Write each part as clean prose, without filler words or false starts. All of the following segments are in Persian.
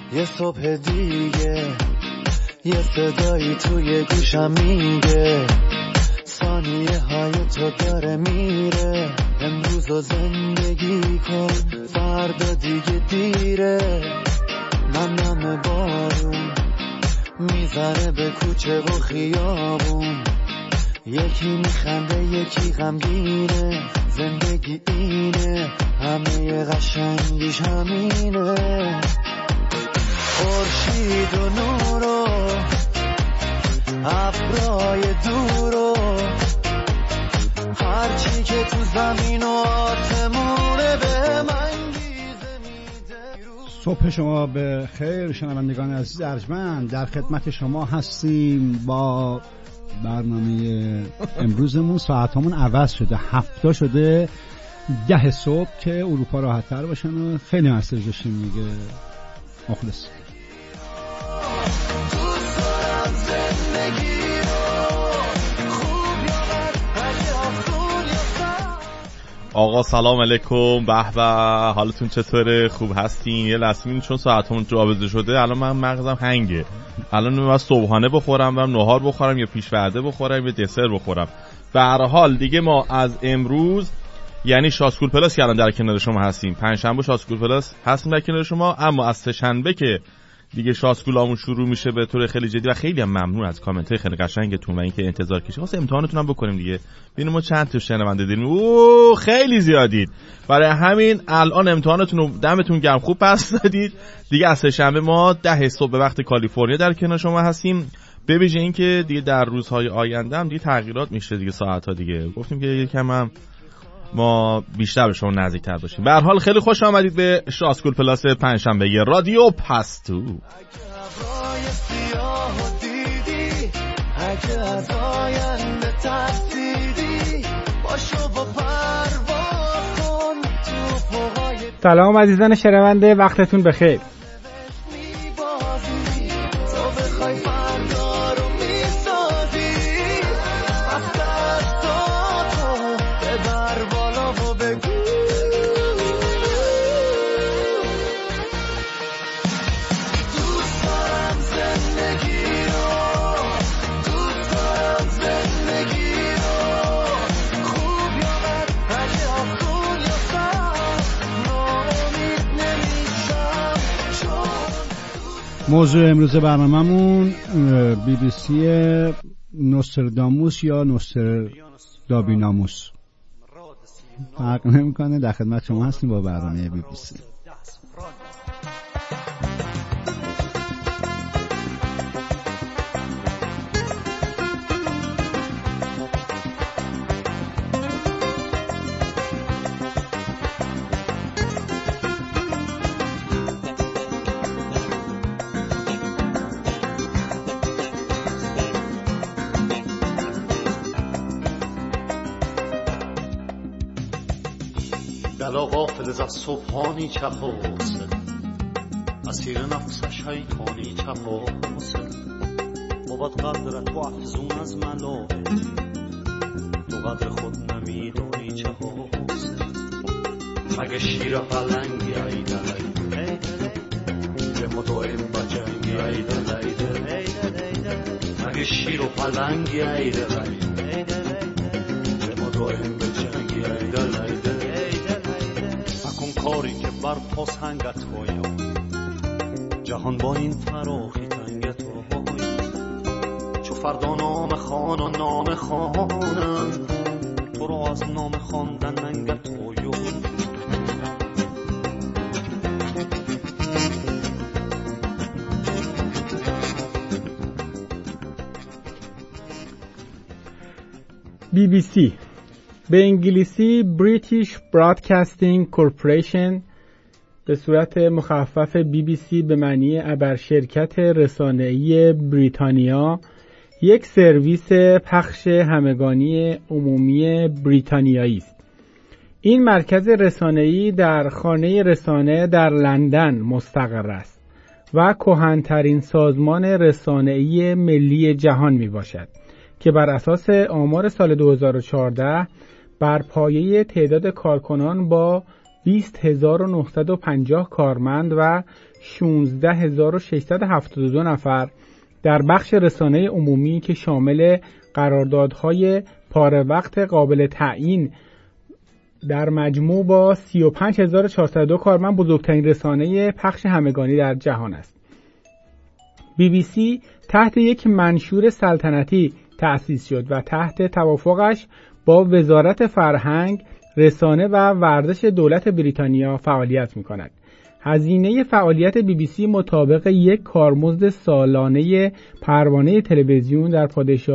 یه صبح دیگه یه صدایی توی گوشم میگه ثانیه های تو داره میره، امروز رو زندگی کن فردا دیگه دیره. نم بارون میزنه به کوچه و خیابون، یکی میخنده یکی غمگینه، زندگی اینه همه قشنگیش همینه. خورشید و نور و ابرای دور و هرچی که تو زمین و آسمونه به من گیزه میده. صبح شما به خیر شنوندگان عزیز ارجمند، در خدمت شما هستیم با برنامه امروزمون. ساعتامون عوض شده، 7 شده 10 صبح که اروپا راحت تر باشن و خیلی مسیج داشتیم میگه مخلص. آقا سلام علیکم، به به، حالتون چطوره؟ خوب هستین؟ یه لحظه چون ساعتمون جابجا شده الان من مغزم هنگه. الان من صبحانه بخورم، برم نهار بخورم یا پیش وعده بخورم یا دسر بخورم. به هر حال دیگه ما از امروز یعنی شاسکول پلاس که الان در کنار شما هستیم، پنجشنبه شاسکول پلاس هستیم در کنار شما، اما از سه‌شنبه که دیگه شاسکولامون شروع میشه به طور خیلی جدی و خیلی هم ممنون از کامنت‌های خیلی قشنگتون و اینکه انتظار کشید واسه امتحانتون هم بکنیم دیگه. ببینیم ما چند تا شنونده داریم. خیلی زیادید. برای همین الان امتحانتون رو دمتون گرم خوب پس دادید. دیگه از سه‌شنبه ما 10 صبح به وقت کالیفرنیا در کنار شما هستیم. به ویژه اینکه دیگه در روزهای آینده هم دیگه تغییرات میشه دیگه، ساعت‌ها دیگه. گفتیم که یکم هم ما بیشتر به شما نزدیک‌تر باشیم. به هر حال خیلی خوش آمدید به شاسکول پلاس پنجشنبه ی رادیو پستو. سلام عزیزان شنونده، وقتتون بخیر. موضوع امروز برنامه‌مون BBC نوستراداموس یا نوسترادابیناموس فرق نمی‌کنه. در خدمت شما هستیم با برنامه BBC. دلا غافل از صبحانی چه حاصل، اسیر نفس شیطانی چه حاصل. بود قدرت و افزون از ملائک، تو قدر خود نمیدانی چه حاصل. مگه شیر پلنگی ای دلی به مدائم بجنگی ای دلی، مگه شیر و پلنگی ای دلی به مدائم بجنگی ای دلی. کاری که بر پاس هنگت های جهان با این فراخی تنگت های، چو فردا نام خان و نام خانم تو رو از نام خواندن ننگت های. BBC به انگلیسی British Broadcasting Corporation، به صورت مخفف BBC به معنی ابرشرکت رسانه‌ای بریتانیا، یک سرویس پخش همگانی عمومی بریتانیایی است. این مرکز رسانه‌ای در خانه رسانه در لندن مستقر است و کهن‌ترین سازمان رسانه‌ای ملی جهان میباشد که بر اساس آمار سال 2014 بر پایه تعداد کارکنان با 20950 کارمند و 16672 نفر در بخش رسانه عمومی که شامل قراردادهای پاره وقت قابل تعیین در مجموع با 35402 کارمند بزرگترین رسانه پخش همگانی در جهان است. BBC تحت یک منشور سلطنتی تأسیس شد و تحت توافقش با وزارت فرهنگ، رسانه و ورزش دولت بریتانیا فعالیت می‌کند. هزینه فعالیت BBC مطابق یک کارمزد سالانه پروانه تلویزیون در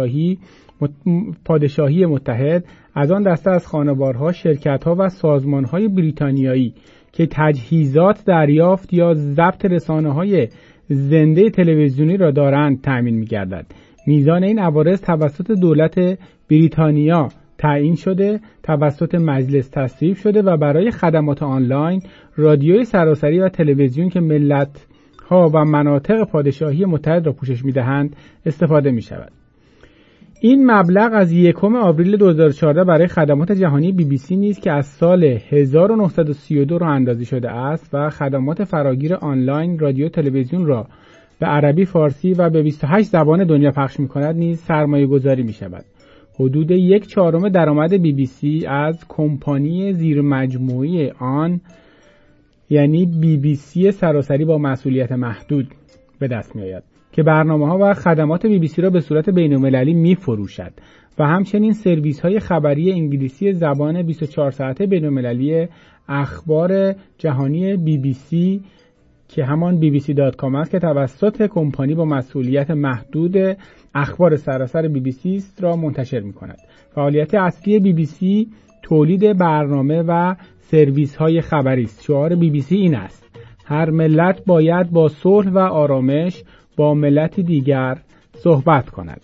پادشاهی متحد از آن دسته از خانوارها، شرکت‌ها و سازمان‌های بریتانیایی که تجهیزات دریافت یا ضبط رسانه‌های زنده تلویزیونی را دارند تأمین می‌گردد. میزان این عوارض توسط دولت بریتانیا تعیین شده، توسط مجلس تصویب شده و برای خدمات آنلاین، رادیوی سراسری و تلویزیون که ملت‌ها و مناطق پادشاهی متحد را پوشش می‌دهند استفاده می‌شود. این مبلغ از 1 آوریل 2014 برای خدمات جهانی BBC نیز که از سال 1932 راه اندازی شده است و خدمات فراگیر آنلاین رادیو تلویزیون را به عربی، فارسی و به 28 زبان دنیا پخش می‌کند نیز سرمایه‌گذاری می‌شود. حدود 1/4 درآمد BBC از کمپانی زیرمجموعی آن یعنی BBC سراسری با مسئولیت محدود به دست می‌آید که برنامه‌ها و خدمات BBC را به صورت بین‌المللی می‌فروشد و همچنین سرویس‌های خبری انگلیسی زبان 24 ساعته بین‌المللی اخبار جهانی BBC که همان bbc.com است که توسط کمپانی با مسئولیت محدود اخبار سراسر BBC است را منتشر می‌کند. فعالیت اصلی BBC تولید برنامه و سرویس‌های خبری است. شعار BBC این است: هر ملت باید با صلح و آرامش با ملت دیگر صحبت کند.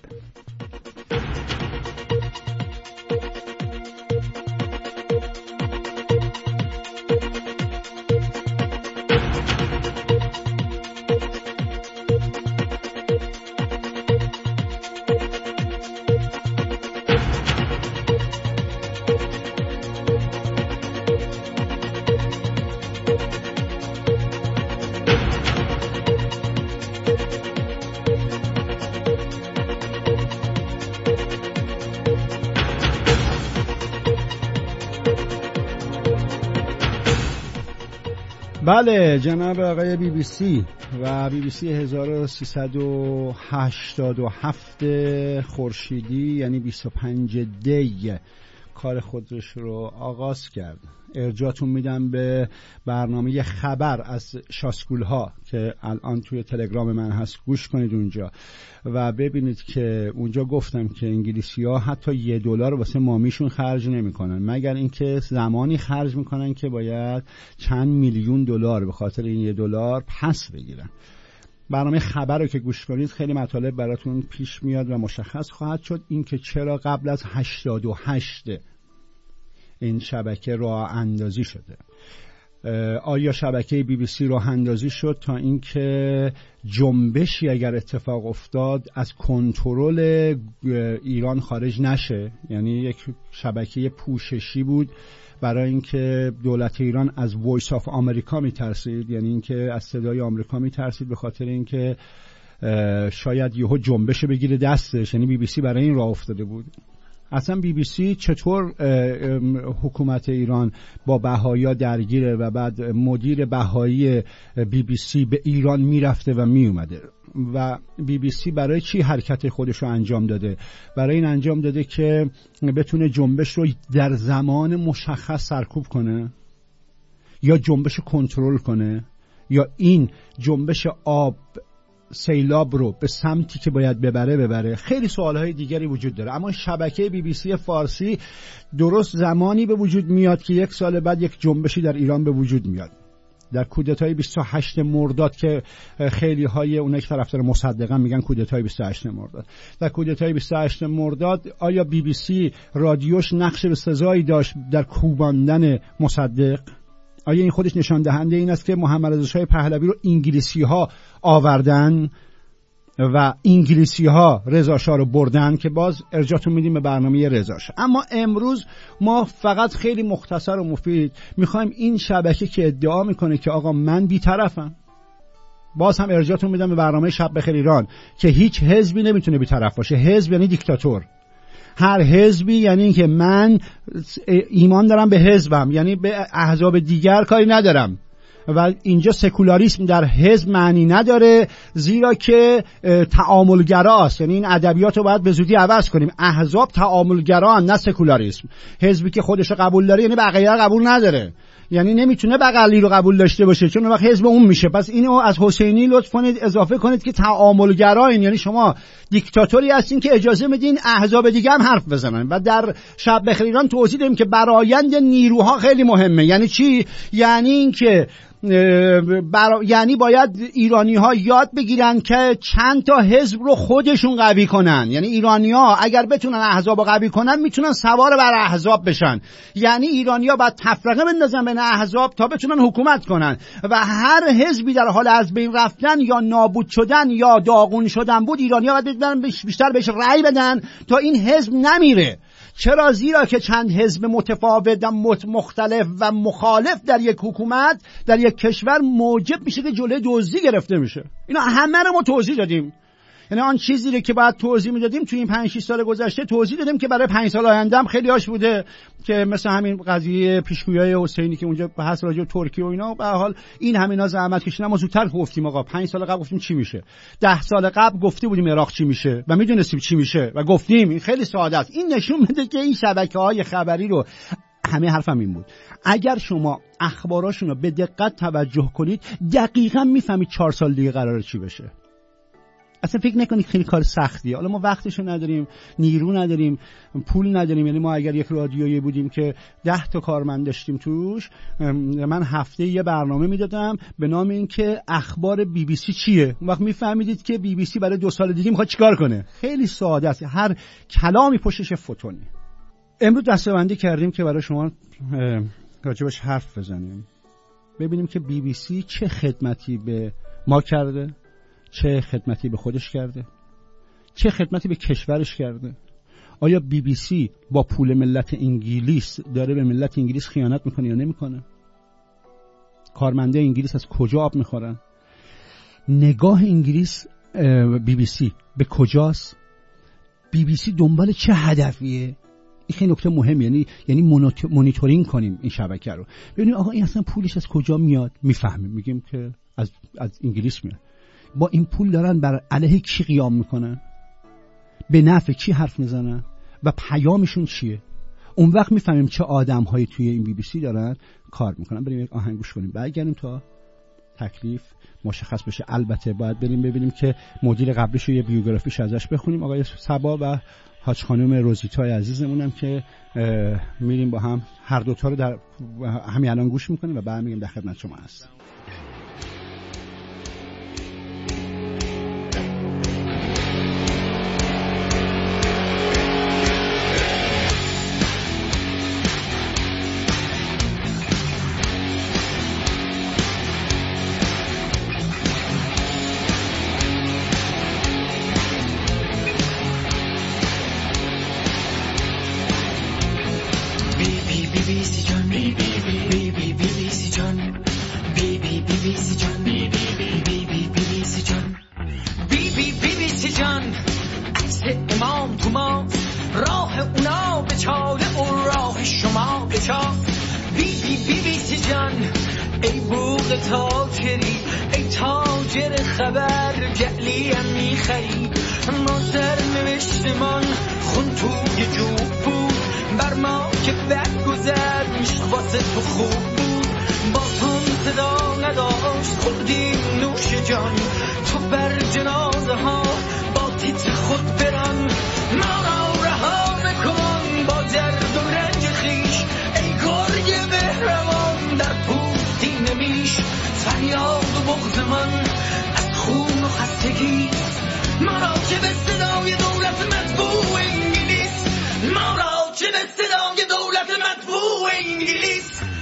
بله جناب آقای BBC و BBC 1387 خورشیدی یعنی 25 دی کار خودش رو آغاز کرد. ارجاعتون میدم به برنامه خبر از شاسکول ها که الان توی تلگرام من هست، گوش کنید اونجا و ببینید که اونجا گفتم که انگلیسی ها حتی $1 واسه مامیشون خرج نمی کنن مگر اینکه زمانی خرج میکنن که باید چند میلیون دلار به خاطر این $1 پس بگیرن. برنامه خبر رو که گوش کنید خیلی مطالب براتون پیش میاد و مشخص خواهد شد این که چرا قبل از 88 این شبکه راه اندازی شده. آیا شبکه BBC راه اندازی شد تا اینکه جنبشی اگر اتفاق افتاد از کنترل ایران خارج نشه، یعنی یک شبکه پوششی بود برای اینکه دولت ایران از وایس آف آمریکا میترسید، یعنی اینکه از صدای آمریکا میترسید به خاطر اینکه شاید یهو جنبش بگیره دستش، یعنی BBC برای این راه افتاده بود. اصلا BBC چطور حکومت ایران با بهائی‌ها درگیره و بعد مدیر بهایی BBC به ایران میرفته و میومده و BBC برای چی حرکت خودش رو انجام داده؟ برای این انجام داده که بتونه جنبش رو در زمان مشخص سرکوب کنه یا جنبش کنترل کنه یا این جنبش سیلاب رو به سمتی که باید ببره. خیلی سوالهای دیگری وجود داره، اما شبکه BBC فارسی درست زمانی به وجود میاد که 1 سال بعد یک جنبشی در ایران به وجود میاد. در کودتای 28 مرداد که خیلی های اونایی که طرفدار مصدقن میگن کودتای 28 مرداد، در کودتای 28 مرداد آیا BBC رادیوش نقش بسزایی داشت در کوباندن مصدق؟ آیا این خودش نشان دهنده این است که محمد رضا شاه پهلوی رو انگلیسی ها آوردن؟ و انگلیسی ها رضا شاه رو بردن که باز ارجاعتون میدیم به برنامه رضا شاه. اما امروز ما فقط خیلی مختصر و مفید میخوایم این شبکه که ادعا میکنه که آقا من بی‌طرفم، باز هم ارجاعتون میدم به برنامه شب بخیر ایران که هیچ حزبی نمیتونه بی‌طرف باشه. حزب یعنی دیکتاتور. هر حزبی یعنی این که من ایمان دارم به حزبم، یعنی به احزاب دیگر کاری ندارم. و اینجا سکولاریسم در حزب معنی نداره، زیرا که تعاملگراست. یعنی این ادبیات رو باید به زودی عوض کنیم. احزاب تعاملگران، نه سکولاریسم. حزبی که خودش رو قبول داره یعنی بقیه رو قبول نداره، یعنی نمیتونه بغلی رو قبول داشته باشه چون وقت حزب اون میشه. پس اینو از حسینی لطف کنید اضافه کنید که تعاملگرایین، یعنی شما دیکتاتوری هستین که اجازه میدین احزاب دیگه هم حرف بزنن. و در شب بخیر ایران توضیح دادیم که برآیند نیروها خیلی مهمه. یعنی چی؟ یعنی این که یعنی باید ایرانی ها یاد بگیرن که چند تا حزب رو خودشون قوی کنن. یعنی ایرانی ها اگر بتونن احزاب رو قوی کنن میتونن سوار بر احزاب بشن. یعنی ایرانی ها باید تفرقه بندازن بین احزاب تا بتونن حکومت کنن و هر حزبی در حال از بین رفتن یا نابود شدن یا داغون شدن بود، ایرانی ها باید بیشتر بهش رأی بدن تا این حزب نمیره. چرا؟ زیرا که چند حزب متفاوت و مختلف و مخالف در یک حکومت در یک کشور موجب میشه که جلوی دزدی گرفته میشه. اینا همه رو ما توضیح دادیم. یعنی آن چیزی که باید توضیح میدادیم توی این 5-6 سال گذشته توضیح دادیم که برای 5 سال آینده هم خیلی هاش بوده، که مثل همین قضیه پیشگویی حسینی که اونجا بحث راجع به ترکیه و اینا. به هر حال این همینا زحمت کشیدن. ما زودتر گفتیم آقا 5 سال قبل گفتیم چی میشه، 10 سال قبل گفته بودیم عراق چی میشه و میدونستیم چی میشه و گفتیم. این خیلی ساده است. این نشون میده که این شبکه‌های خبری رو همه حرفم این بود، اگر شما اخباراشون رو به دقت توجه کنید دقیقاً میفهمید 4 سال دیگه قراره چی بشه. اصلا فکر نکنید خیلی کار سختیه. حالا ما وقتشو نداریم، نیرو نداریم، پول نداریم. یعنی ما اگر یک رادیویی بودیم که 10 تا کارمند داشتیم توش، من هفته یه برنامه میدادم به نام این که اخبار بی بی سی چیه. اون وقت میفهمیدید که بی بی سی برای 2 سال دیگه میخواد چیکار کنه. خیلی ساده است، هر کلامی پشتش فتونی. امروز دسته‌بندی کردیم که برای شما راجبش حرف بزنیم، ببینیم که بی بی سی چه خدمتی به ما کرده، چه خدمتی به خودش کرده، چه خدمتی به کشورش کرده. آیا بی بی سی با پول ملت انگلیس داره به ملت انگلیس خیانت میکنه یا نمیکنه؟ کارمنده انگلیس از کجا آب میخورن؟ نگاه انگلیس بی بی سی به کجاست؟ بی بی سی دنبال چه هدفیه؟ این خیلی نکته مهمه. یعنی مونیتورینگ کنیم این شبکه رو، ببینیم آقا این اصلا پولش از کجا میاد. میفهمیم، میگیم که از انگلیس میاد. با این پول دارن بر علیه کی قیام میکنن، به نفع کی حرف میزنن و پیامشون چیه. اون وقت میفهمیم چه آدم‌هایی توی این بی بی سی دارن کار میکنن. بریم یک آهنگ گوش کنیم، برگردیم تا تکلیف مشخص بشه. البته باید بریم ببینیم که مدیر قبلیش رو یه بیوگرافیش ازش بخونیم، آقای صبا و حاج خانم روزیتای عزیزمونم، که میریم با هم هر دوتا رو در همین الان گوش میکنیم و بعد میگیم در خدمت شما هست.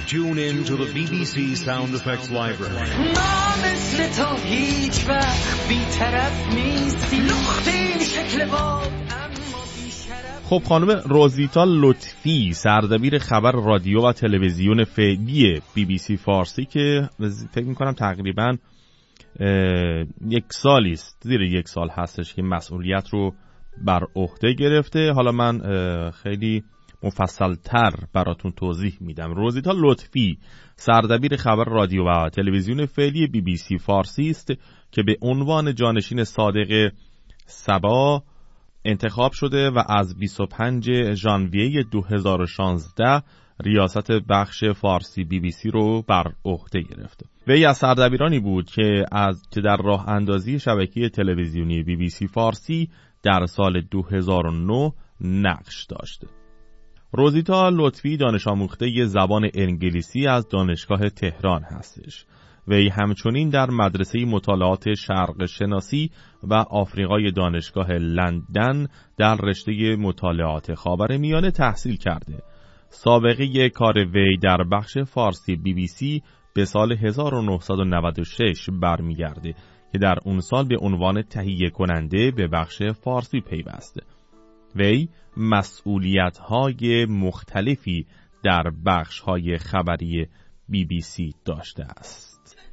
Tune in to the BBC Sound Effects Library. ما مثل تو هیچ وقت بی‌طرف نیستی لختی شکل باد اما بی‌شرف. خب خانم روزیتا لطفی سردبیر خبر رادیو و تلویزیون فعلی BBC فارسی که فکر می‌کنم تقریباً یک سالی است، زیر یک سال هستش که مسئولیت رو بر عهده گرفته. حالا من خیلی مفصل‌تر براتون توضیح میدم. روزیتا لطفی سردبیر خبر رادیو و تلویزیون فعلی BBC فارسی است که به عنوان جانشین صادق صبا انتخاب شده و از 25 ژانویه 2016 ریاست بخش فارسی BBC رو بر عهده گرفته. وی از سردبیرانی بود که در راه اندازی شبکه تلویزیونی BBC فارسی در سال 2009 نقش داشته. روزیتا لطفی دانش آموخته زبان انگلیسی از دانشگاه تهران هستش. وی همچنین در مدرسه مطالعات شرق شناسی و آفریقای دانشگاه لندن در رشته مطالعات خاورمیانه تحصیل کرده. سابقه کار وی در بخش فارسی BBC به سال 1996 برمیگرده که در اون سال به عنوان تهیه کننده به بخش فارسی پیوسته. وی مسئولیت‌های مختلفی در بخش‌های خبری BBC داشته است.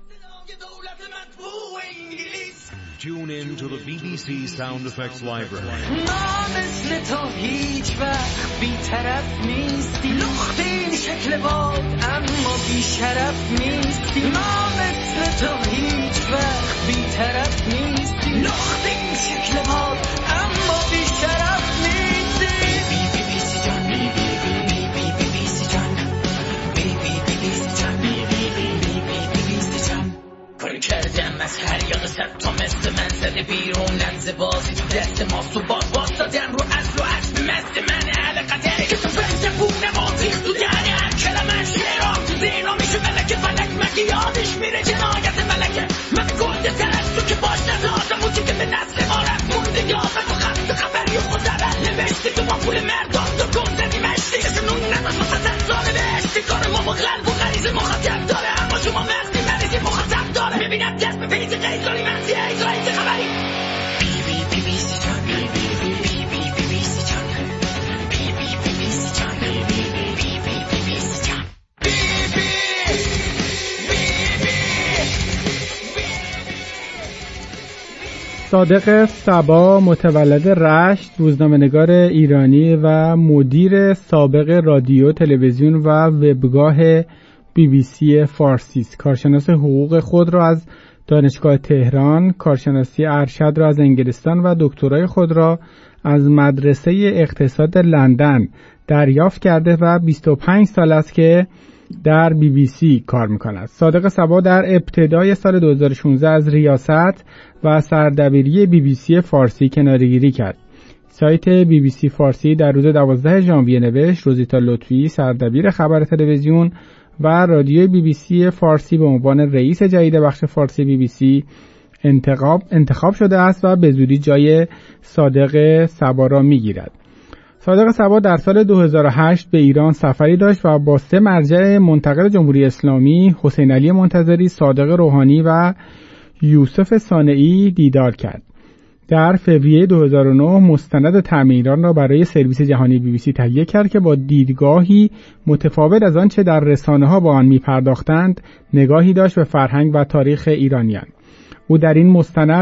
Tune in to the BBC Sound Effects Library. ما مثل تو هیچ وقت بی‌طرف نیستی لختی شکل باد اما بی‌شرف نیستی. ما مثل تو هیچ وقت بی‌طرف نیستی لختی شکل باد اما بی‌شرف نیستی. BBC جان BBC جان BBC جان BBC جان کاری کردم از هر یا قصد تا مثل من زده بیرون لنز بازی تو دست ما تو باز دادم رو اصل و عصب مثل من اهل قدره که تو بنده بونه ما تیخ تو دهنه هر کلمه شیرام تو زینا میشه ملکه فلک مگه یادش میره جنایت ملکه من گنده تر از تو که باش ندادم اون که به نسل ما رفت مونده یادم و خط خبری و خود زبر نوشتی تو ما پول مردم تو گم زدی مشتی کسی نون نداشت ما 100 ساله بهشتی کار ما با قلب و غریزه مخاطب داره اما شما مغزی مریضی مخاطب داره ببینم دست به پیج قیزانی منزی ایزایی خبری BBC جان BBC جان BBC جان BBC جان صادق صبا متولد رشت، روزنامه‌نگار ایرانی و مدیر سابق رادیو، تلویزیون و وبگاه BBC فارسی است. کارشناس حقوق خود را از دانشگاه تهران، کارشناسی ارشد را از انگلستان و دکترای خود را از مدرسه اقتصاد لندن دریافت کرده و 25 سال است که در BBC کار می‌کند. صادق صبا در ابتدای سال 2016 از ریاست و سردبیری BBC فارسی کناره‌گیری کرد. سایت BBC فارسی در روز 12 ژانویه نوشت روزیتا لطفی سردبیر خبر تلویزیون و رادیوی BBC فارسی به عنوان رئیس جدید بخش فارسی BBC انتخاب شده است و به زودی جای صادق صبا را می‌گیرد. صادق صبا در سال 2008 به ایران سفری داشت و با 3 مرجع منتقد جمهوری اسلامی حسین علی منتظری، صادق روحانی و یوسف صانعی دیدار کرد. در فوریه 2009 مستند طعم ایران را برای سرویس جهانی BBC تهیه کرد که با دیدگاهی متفاوت از آنچه در رسانه‌ها با آن می‌پرداختند نگاهی داشت به فرهنگ و تاریخ ایرانیان. او در این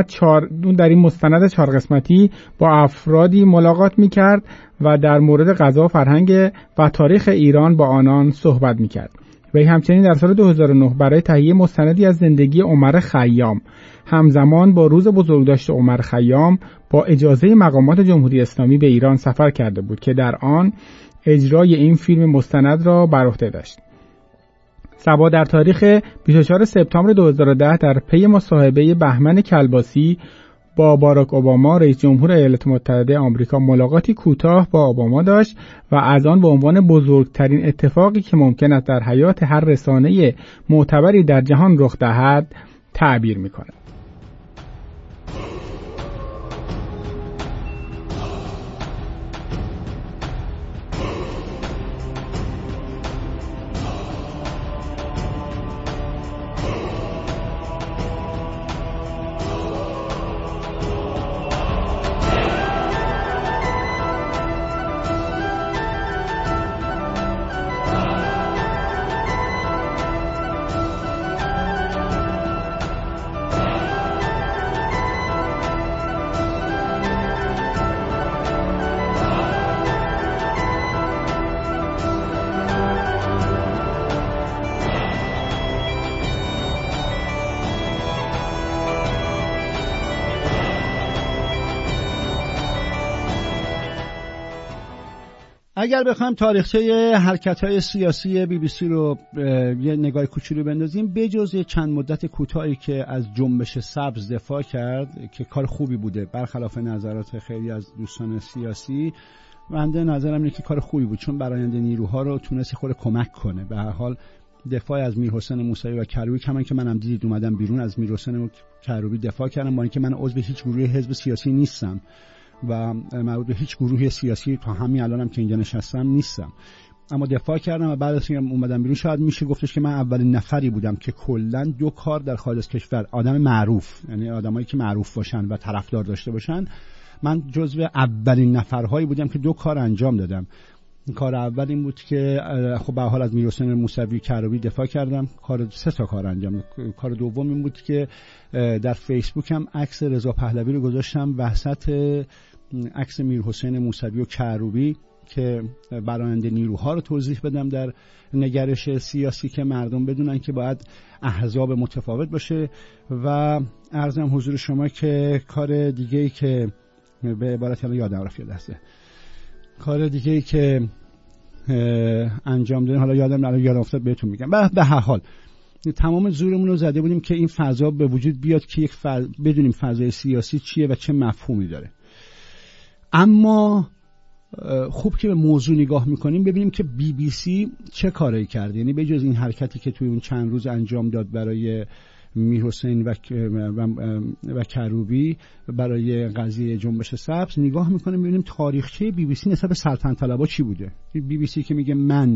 مستند 4 قسمتی با افرادی ملاقات می‌کرد و در مورد غذا، فرهنگ و تاریخ ایران با آنان صحبت می‌کرد. وی همچنین در سال 2009 برای تهیه مستندی از زندگی عمر خیام همزمان با روز بزرگداشت عمر خیام با اجازه مقامات جمهوری اسلامی به ایران سفر کرده بود که در آن اجرای این فیلم مستند را بر عهده داشت. صبا در تاریخ 24 سپتامبر 2010 در پی مصاحبه بهمن کلباسی با باراک اوباما رئیس جمهور ایالات متحده آمریکا ملاقاتی کوتاه با اوباما داشت و از آن به عنوان بزرگترین اتفاقی که ممکن است در حیات هر رسانه معتبری در جهان رخ دهد تعبیر می‌کند. اگر بخوایم تاریخچه حرکت‌های سیاسی BBC رو یه نگاه کوچولو بندازیم، بجز چند مدت کوتاهی که از جنبش سبز دفاع کرد که کار خوبی بوده برخلاف نظرات خیلی از دوستان سیاسی، بنده نظرم اینه که کار خوبی بود چون برآیند نیروها رو تونست خود کمک کنه. به هر حال دفاع از میرحسین موسوی و کروبی، کمان که منم دیدید اومدم بیرون از میرحسین و کروبی دفاع کردم، با اینکه من عضو هیچ گروه حزب سیاسی نیستم و مربوط به هیچ گروهی سیاسی تا همین الانم که اینجا نشستم نیستم، اما دفاع کردم و بعد از اینکه اومدم بیرون شاید میشه گفتش که من اولین نفری بودم که کلا 2 کار در خارج از کشور، آدم معروف، یعنی آدمایی که معروف باشن و طرفدار داشته باشن، من جزو اولین نفرهایی بودم که 2 کار انجام دادم. کار اول این بود که خب به حال از میرحسین موسوی کروبی دفاع کردم، 3 تا کار انجام دادم. کار دوم این بود که در فیسبوک هم عکس رضا پهلوی رو گذاشتم وسط عکس میرحسین موسوی و کروبی که برآیند نیروها رو توضیح بدم در نگرش سیاسی که مردم بدونن که باید احزاب متفاوت باشه. و عرضم حضور شما که کار دیگه‌ای که به عبارت یادم رفت کار دیگه‌ای که انجام دادیم، حالا یادم افتاد بهتون میگم. به هر حال تمام زورمون رو زده بودیم که این فضا به وجود بیاد که بدونیم فضای سیاسی چیه و چه مفهومی داره. اما خوب که به موضوع نگاه میکنیم ببینیم که BBC چه کاری کرده. یعنی به جز این حرکتی که توی اون چند روز انجام داد برای میرحسین و کروبی برای قضیه جنبش سبز، نگاه میکنیم ببینیم تاریخچه BBC نسبت به سلطنت طلبها چی بوده. BBC که میگه من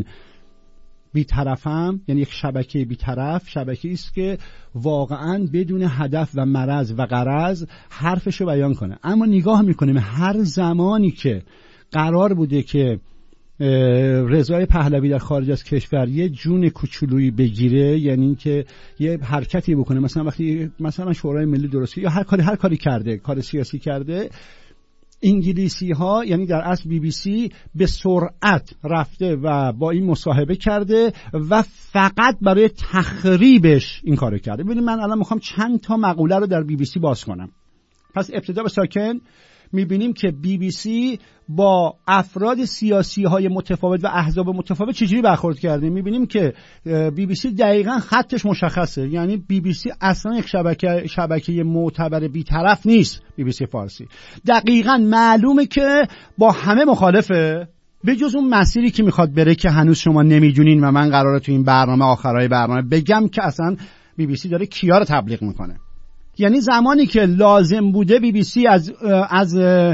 بی‌طرفم، یعنی یک شبکه بی‌طرف، شبکه‌ای است که واقعاً بدون هدف و مرز و غرض حرفشو بیان کنه. اما نگاه میکنیم هر زمانی که قرار بوده که رضای پهلوی در خارج از کشور یه جون کوچولویی بگیره، یعنی اینکه یه حرکتی بکنه، مثلا وقتی مثلا شورای ملی درست یا هر کاری کرده، کار سیاسی کرده، انگلیسی ها یعنی در اصل BBC به سرعت رفته و با این مصاحبه کرده و فقط برای تخریبش این کارو کرده. ببینید من الان میخوام چند تا مقوله رو در BBC باز کنم. پس ابتدا به ساکن میبینیم که BBC با افراد سیاسی های متفاوت و احزاب متفاوت چجوری برخورد کرده. میبینیم که BBC دقیقاً خطش مشخصه، یعنی BBC اصلا یک شبکه معتبر بی‌طرف نیست. BBC فارسی دقیقاً معلومه که با همه مخالفه، به جز اون مسیری که میخواد بره که هنوز شما نمیدونین و من قراره تو این برنامه آخرای برنامه بگم که اصلا BBC داره کیا رو تبلیغ میکنه. یعنی زمانی که لازم بوده BBC از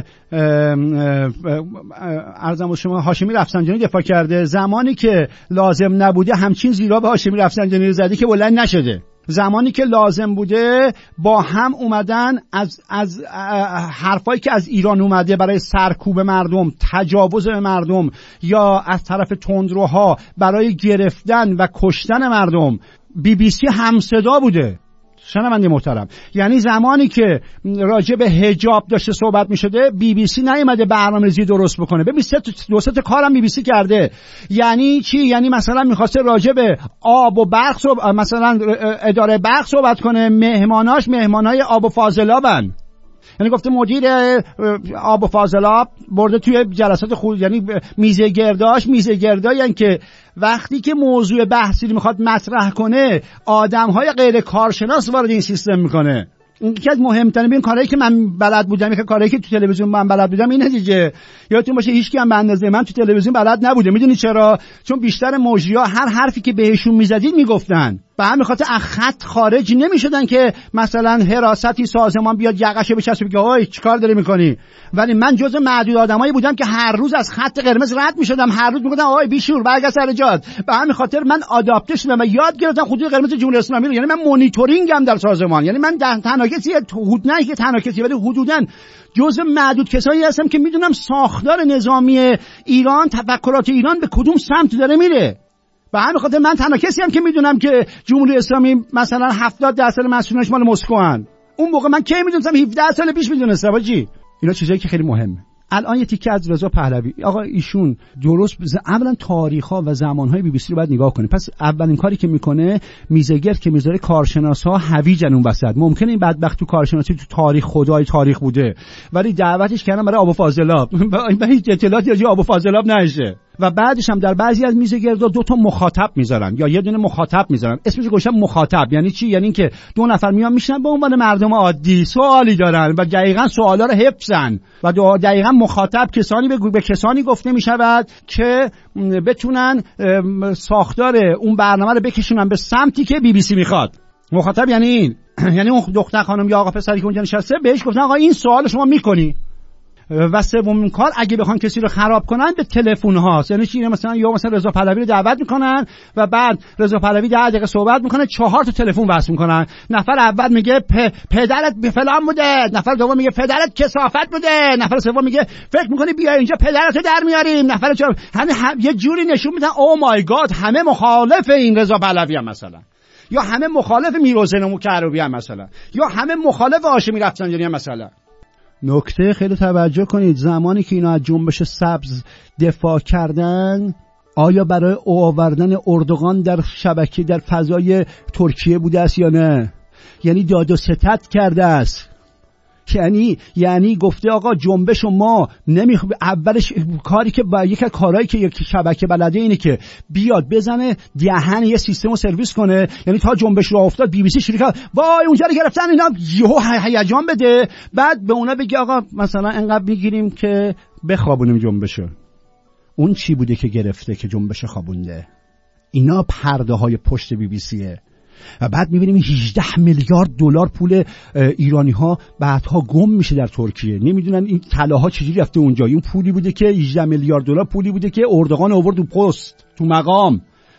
ارزم شما هاشمی رفسنجانی دفاع کرده، زمانی که لازم نبوده همچین زیرا به هاشمی رفسنجانی زدی که بلند نشده، زمانی که لازم بوده با هم اومدن از حرفایی که از ایران اومده برای سرکوب مردم، تجاوز مردم یا از طرف تندروها برای گرفتن و کشتن مردم، BBC همصدا بوده. شنونده محترم، یعنی زمانی که راجع به حجاب داشته صحبت می شده BBC نیومده برنامه‌ریزی درست بکنه. ببین دو سه تا کارم BBC کرده. یعنی چی؟ یعنی مثلا می‌خواسته راجع به آب و برق مثلا اداره برق صحبت کنه، مهمانای آب و فاضلابن. یعنی گفته مدیر آب و فاضلاب برده توی جلسات خود، یعنی میزه گردایی یعنی که وقتی که موضوع بحثی میخواد مطرح کنه آدم‌های غیر کارشناس وارد این سیستم میکنه. این یکی از مهمترین ببین کارهایی که من بلد بودم، یک کارهایی که تو تلویزیون من بلد بودم اینه دیگه. یادتون باشه هیچ کی هم به اندازه من تو تلویزیون بلد نبوده. میدونی چرا؟ چون بیشتر مجری‌ها هر حرفی که بهشون میزدید میگفتن. به همین خاطر از خط خارج نمیشدن که مثلا حراستی سازمان بیاد یقشه بچسبه بگه اوی چیکار داری میکنی. ولی من جزء معدود آدمایی بودم که هر روز از خط قرمز رد میشدم، هر روز میگفتم اوی بیشور برگرد سر جات. به همین خاطر من آداپته شدم و یاد گرفتم خطوط قرمز جمهوری اسلامی رو. یعنی من مانیتورینگم در سازمان، یعنی من تنها کسی نه که تنها کسی ولی حدوداً جزء معدود کسایی هستم که میدونم ساختار نظامی ایران، تفکرات ایران به کدوم سمت داره میره. به همین خاطر من تنها کسی هم که میدونم که جمهوری اسلامی مثلا 70% مسئولانش مال مسکو ان. اون موقع من کی میدونستم؟ 17 سال پیش میدونستم باجی. اینا چیزایی که خیلی مهمه. الان یه تیکه از رضا پهلوی، آقا ایشون درست اولا تاریخ‌ها و زمان‌های BBC رو باید نگاه کنیم. پس اولین کاری که میکنه میزگرد که میذاره کارشناس‌ها هویجن اون وسط. ممکنه این بدبخت تو کارشناسی تو تاریخ خدای تاریخ بوده، ولی دعوتش کردن برای آب و فاضلاب و هیچ اطلاعاتی راجع به آب و فاضلاب نشه. و بعدش هم در بعضی از میز گردا 2 تا مخاطب میذارن یا یه دونه مخاطب میذارن. اسمش گوشم مخاطب. یعنی چی؟ یعنی اینکه 2 نفر میان میشنن به عنوان مردم عادی سوالی دارن و دقیقاً سوالا رو حفظن و دقیقاً مخاطب کسانی به کسانی گفته میشود که بتونن ساختار اون برنامه رو بکشونن به سمتی که BBC میخواد. مخاطب یعنی این، یعنی اون دختر خانم یا آقا پسری که اونجا نشسته بهش گفتن آقا این سوال شما میکنی. و سومین کار اگه بخوان کسی رو خراب کنن به تلفن هاست. یعنی چی؟ مثلا رضا پهلوی رو دعوت میکنن و بعد رضا پهلوی 10 دقیقه صحبت میکنه، 4 تا تلفن وصل میکنن. نفر اول میگه پدرت فلان بوده، نفر دوم میگه پدرت کثافت بوده، نفر سوم میگه فکر میکنی بیا اینجا پدرتو در میاریم، نفر چهارم یه جوری نشون میدن او مای گاد همه مخالف این رضا پهلوی هم مثلا، یا همه مخالف میرحسین موکروی هم مثلا، یا همه مخالف هاشمی رفسنجانی هم مثلا. نکته خیلی توجه کنید، زمانی که اینا از جنبش سبز دفاع کردن آیا برای آوردن اردوغان در شبکه در فضای ترکیه بوده است یا نه؟ یعنی داد و ستد کرده است، یعنی گفته آقا جنبش ما اولش کاری که با یک کارهایی که یک شبکه بلده اینه که بیاد بزنه دهن یه سیستم رو سرویس کنه. یعنی تا جنبش رو افتاد BBC شروع کرد وای اونجا رو گرفتن، اینا یهو هیجان بده، بعد به اونا بگه آقا مثلا انقدر میگیریم که بخوابونیم جنبشو. اون چی بوده که گرفته که جنبش خوابونده؟ اینا پرده های پشت BBCه. و بعد میبینیم 18 میلیارد دلار پول ایرانی ها بعدها گم میشه در ترکیه. نمیدونن این طلاها چجوری رفته اونجا. این پولی بوده که 18 میلیارد دلار پولی بوده که اردوغان آورد تو پست تو مقام.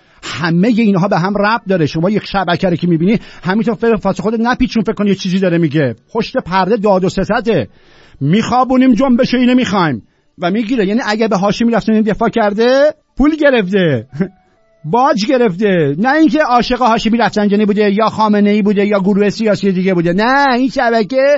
همه اینها به هم ربط داره. شما یک شبکه رو که میبینی همینطور فاصله خودت نپیچون فکر کن یه چیزی داره میگه. پشت پرده داد و ستده. میخوابونیم جنبش اینو میخوایم و میگیره. یعنی اگه به هاشمی رفتن دفاع کرده پول گرفته باج گرفته، نه اینکه عاشق هاشمی رفسنجانی بوده یا خامنه‌ای بوده یا گروه سیاسی دیگه بوده. نه، این شبکه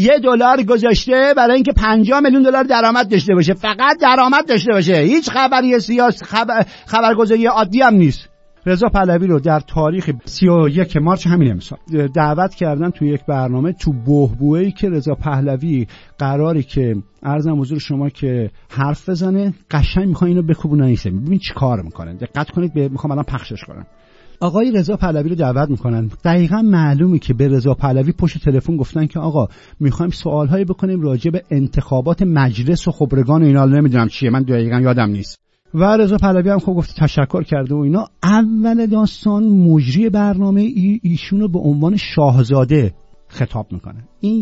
$1 گذاشته برای اینکه 50 میلیون دلار درآمد داشته باشه، فقط درآمد داشته باشه، هیچ خبری سیاسی خبرگزاری عادی هم نیست. رضا پهلوی رو در تاریخ 31 مارس همین امسال دعوت کردن توی یک برنامه تو بحبوحه‌ای که رضا پهلوی قراری که عرضم حضور شما که حرف بزنه، قشنگ میخوان اینو بکوبونن این سر. ببین چی کار میکنن، دقت کنید، میخوام الان پخشش کنم. آقای رضا پهلوی رو دعوت میکنن. دقیقاً معلومه که به رضا پهلوی پشت تلفن گفتن که آقا میخوایم سوالهایی بکنیم راجع به انتخابات مجلس و خبرگان و اینا، نمیدونم چیه، من دقیقاً یادم نیست. و رضا پهلوی هم خب گفت تشکر کرده و اینا. اول داستان مجری برنامه ایشونو به عنوان شاهزاده خطاب میکنه.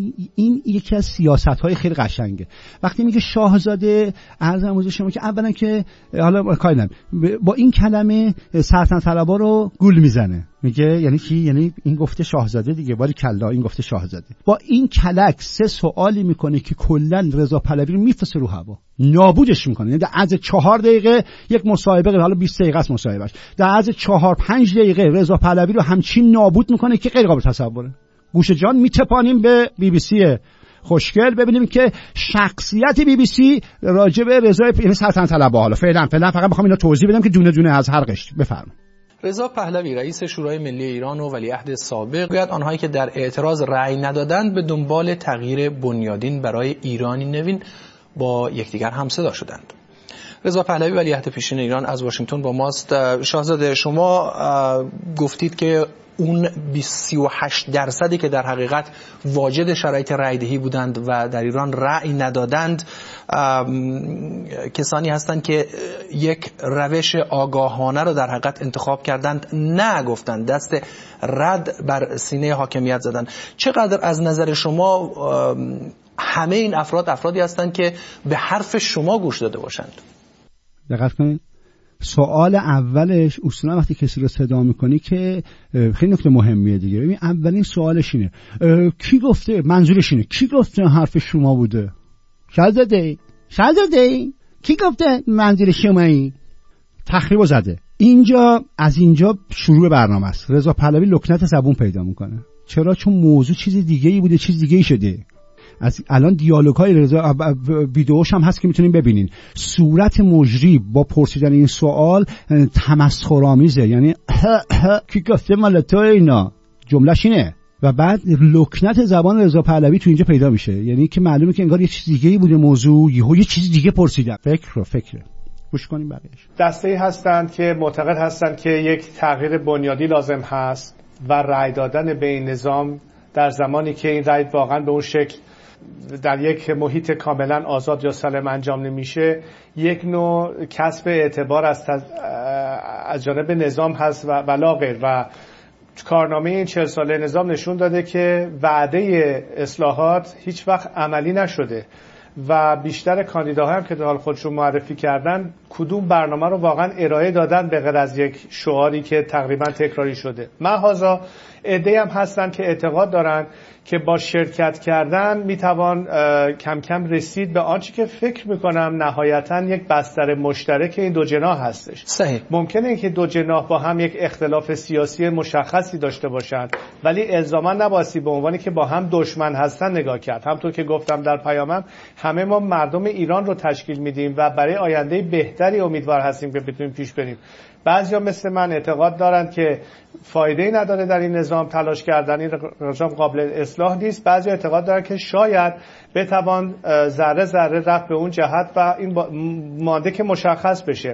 این یکی از سیاست‌های خیلی قشنگه. وقتی میگه شاهزاده، عرضم حضور شما که اولا که حالا کاینم با این کلمه سلطنت طلبا رو گول میزنه. میگه یعنی چی؟ یعنی این گفته شاهزاده دیگه، باری کلا این گفته شاهزاده. با این کلک 3 سوالی میکنه که کلا رضا پهلوی رو میفسه رو هوا، نابودش میکنه. یعنی در از 4 دقیقه یک مصاحبه، حالا 20 دقیقه است مصاحبهش، در از 4-5 دقیقه رضا پهلوی رو همچین نابود میکنه که غیر قابل تصوره. گوش جان میتپانیم به BBC خوشگل ببینیم که شخصیت BBC راجع به رضا سلطنت طلبها، حالا فعلا فقط میخوام اینا توضیح بدم که دونه دونه از هر قشر بفرمایید. رضا پهلوی رئیس شورای ملی ایران و ولیعهد سابق گوید آنهایی که در اعتراض رأی ندادند به دنبال تغییر بنیادین برای ایرانی نوین با یکدیگر همصدا شدند. رضا پهلوی ولیعهد پیشین ایران از واشنگتن با ماست. شاهزاده، شما گفتید که اون 38% که در حقیقت واجد شرایط رأی‌دهی بودند و در ایران رأی ندادند کسانی هستند که یک روش آگاهانه رو در حقیقت انتخاب کردند، نه گفتند، دست رد بر سینه حاکمیت زدند. چقدر از نظر شما همه این افرادی هستند که به حرف شما گوش داده باشند؟ دقت کنید، سوال اولش اصولا وقتی کسی رو صدا میکنی که خیلی نکته مهمیه دیگه. ببین اولین سوالش اینه کی گفته، منظورش اینه کی گفته حرف شما بوده؟ شاهزاده کی گفته منظور شمایی؟ تخریب زده. از اینجا شروع برنامه است. رضا پهلوی لکنت زبون پیدا میکنه. چرا؟ چون موضوع چیز دیگه ای بوده، چیز دیگه ای شده. از الان دیالوگ‌های رضا ویدیوش هم هست که میتونین ببینین. صورت مجری با پرسیدن این سوال تمسخرآمیزه، یعنی کی گفته مال تو اینا، جمله‌ش اینه. و بعد لکنت زبان رضا پهلوی تو اینجا پیدا میشه، یعنی که معلومه که انگار یه چیز دیگه‌ای بوده موضوع، یه چیز دیگه پرسیدن. فکر گوش کنیم بقیه‌اش. دسته‌ای هستند که معتقد هستند که یک تغییر بنیادی لازم هست و رأی دادن به این نظام در زمانی که این رأی واقعا به اون شکل در یک محیط کاملا آزاد یا سالم انجام نمیشه، یک نوع کسب اعتبار از جانب نظام هست و لا غیر. و کارنامه این 40 ساله نظام نشون داده که وعده اصلاحات هیچ وقت عملی نشده و بیشتر کاندیداها هم که در حال خودشون معرفی کردن کدوم برنامه رو واقعا ارائه دادن به غیر از یک شعاری که تقریبا تکراری شده. محضا عده‌ای هم هستن که اعتقاد دارن که با شرکت کردن میتوان کم کم رسید به آنچه که فکر میکنم نهایتا یک بستر مشترک این دو جناح هستش. صحیح. ممکنه که دو جناح با هم یک اختلاف سیاسی مشخصی داشته باشند ولی الزاما نباید به عنوانی که با هم دشمن هستن نگاه کرد. همونطور که گفتم در پیامم، همه ما مردم ایران رو تشکیل میدیم و برای آینده بهتری امیدوار هستیم که بتونیم پیش بریم. بعضیا مثل من اعتقاد دارند که فایده‌ای نداره در این نظام تلاش کردن، این نظام قابل اصلاح نیست. بعضیا اعتقاد دارند که شاید بتوان ذره ذره رفت به اون جهت و این مانده که مشخص بشه.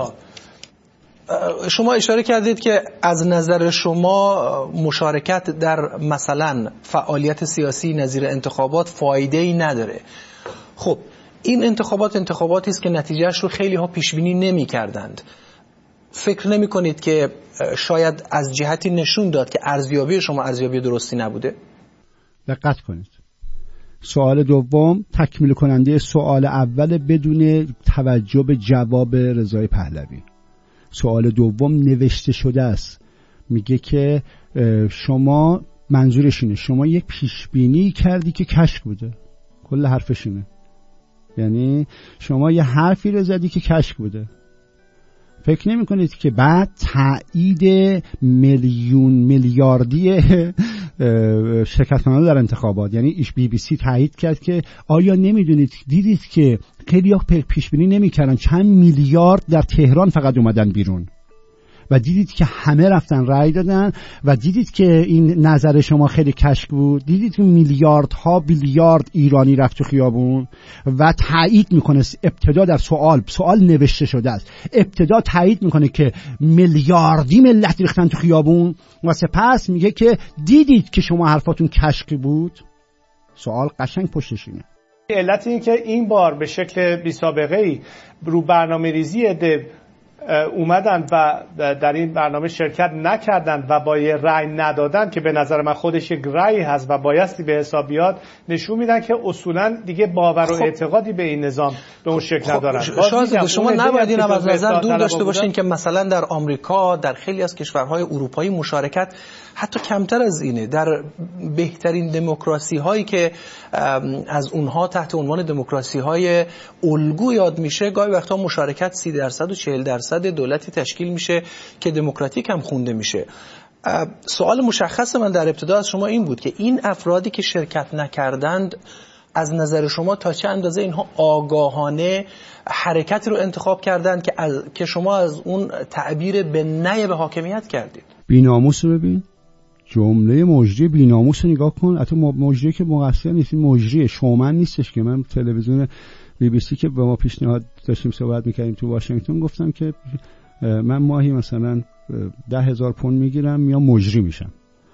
شما اشاره کردید که از نظر شما مشارکت در مثلا فعالیت سیاسی نظیر انتخابات فایده‌ای نداره. خب این انتخاباتی است که نتیجهش رو خیلی ها پیش بینی نمی‌کردند. فکر نمی کنید که شاید از جهتی نشون داد که ارزیابی شما ارزیابی درستی نبوده؟ دقت کنید. سوال دوم تکمیل کننده سوال اول بدون توجه به جواب رضای پهلوی. سوال دوم نوشته شده است، میگه که شما منظورش اینه شما یک پیش بینی کردی که کشف بوده. کل حرفش اینه، یعنی شما یه حرفی رو زدی که کشف بوده. فکر نمی کنید که بعد تایید میلیاردی شرکت کننده در انتخابات، یعنی ایش BBC تایید کرد که آیا نمیدونید دیدید که خیلی پیش بینی نمی‌کردن چند میلیارد در تهران فقط اومدن بیرون و دیدید که همه رفتن رأی دادن و دیدید که این نظر شما خیلی کشک بود، دیدید که میلیاردها بیلیارد ایرانی رفت تو خیابون و تایید میکنه ابتدا در سوال نوشته شده است، ابتدا تایید میکنه که میلیاردی ملت ریختن تو خیابون و سپس میگه که دیدید که شما حرفاتون کشک بود. سوال قشنگ پشتش اینه. علت این که این بار به شکل بی سابقه ای رو برنامه ریزی عده اومدن و در این برنامه شرکت نکردن و با یه رأی ندادن که به نظر من خودش یک رأی هست و بایستی به حساب بیاد، نشون میدن که اصولا دیگه باور و اعتقادی به این نظام به اون شکل ندارن. شاید شما نباید این از نظر دور داشته باشین که مثلا در آمریکا، در خیلی از کشورهای اروپایی مشارکت حتی کمتر از اینه. در بهترین دموکراسی هایی که از اونها تحت عنوان دموکراسی های الگو یاد میشه، گاهی وقتا مشارکت 30% و 40% دولتی تشکیل میشه که دموکراتیک هم خونده میشه. سوال مشخص من در ابتدا از شما این بود که این افرادی که شرکت نکردند از نظر شما تا چه اندازه اینها آگاهانه حرکتی رو انتخاب کردند که شما از اون تعبیر به نایب حاکمیت کردید؟ بی‌ناموس رو ببین، جمله مجری بی‌ناموس رو نگاه کن. حتی مجری که مقصر نیست، مجری شومن نیستش که من تلویزیون BBC که به ما پیشنهاد داشتیم صحبت میکردیم تو واشنگتن، گفتم که من ماهی مثلا 10,000 پوند میگیرم میام مجری میشم،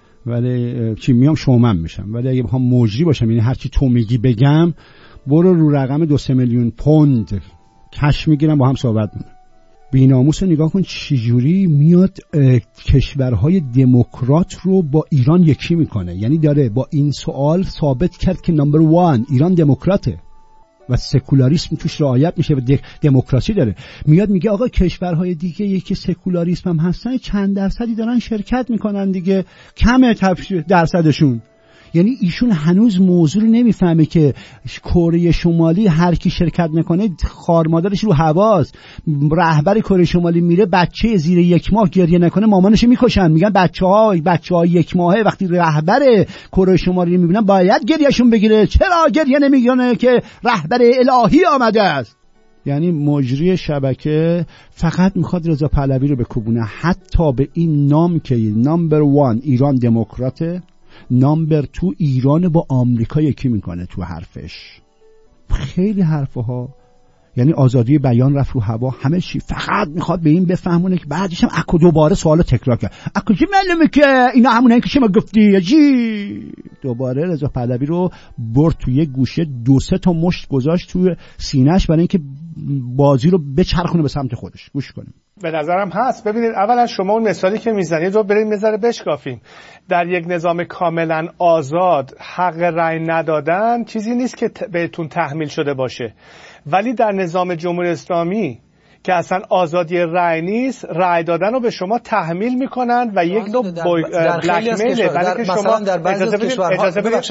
ولی میام شومن میشم، ولی اگه بخوام مجری باشم یعنی هر چی تو میگی بگم، برو رو رقم 2-3 میلیون پوند کش میگیرم با هم صحبت میکنم. بی‌ناموس رو نگاه کن چجوری میاد کشورهای دموکرات رو با ایران یکی میکنه. یعنی داره با این سوال ثابت کرد که نمبر 1 ایران دموکراته و سکولاریسم توش رعایت میشه و دموکراسی داره. میاد میگه آقا کشورهای دیگه یکی سکولاریسم هم هستن، چند درصدی دارن شرکت میکنن دیگه، کمه درصدشون. یعنی ایشون هنوز موضوع رو نمیفهمه که کره شمالی هر کی شرکت نکنه خار مادرش رو هواست. رهبر کره شمالی میره بچه زیر 1 ماه گریه نکنه مامانش میکشن، میگن بچه‌ها 1 ماهه وقتی رهبر کره شمالی میبینن باید گریهشون بگیره، چرا گریه نمیکنه که رهبر الهی آمده است. یعنی مجری شبکه فقط میخواد رضا پهلوی رو بکوبونه، حتی به این نام که نمبر 1 ایران دموکراته، نمبر 2 ایران با آمریکا یکی میکنه تو حرفش. خیلی حرفها یعنی آزادی بیان رفت رو هوا، همه چی. فقط میخواد به این بفهمونه که بعدش هم اکو دوباره سوالو تکرار کرد. اکو چی معلومه که اینا همونه که شما گفتی جی. دوباره رضا پهلوی رو برد توی گوشه، 2-3 تا مشت گذاشت توی سینه‌اش برای اینکه بازی رو بچرخونه به سمت خودش. گوش کنیم. به نظرم هست. ببینید اولا شما اون مثالی که میزنید رو بریم نظر بشکافیم. در یک نظام کاملا آزاد حق رأی ندادن چیزی نیست که بهتون تحمیل شده باشه، ولی در نظام جمهوری اسلامی که اصلا آزادی رأی نیست، رأی دادن رو به شما تحمیل میکنن و یک نوع بلک میله. برای که شما در بعضی از کشورها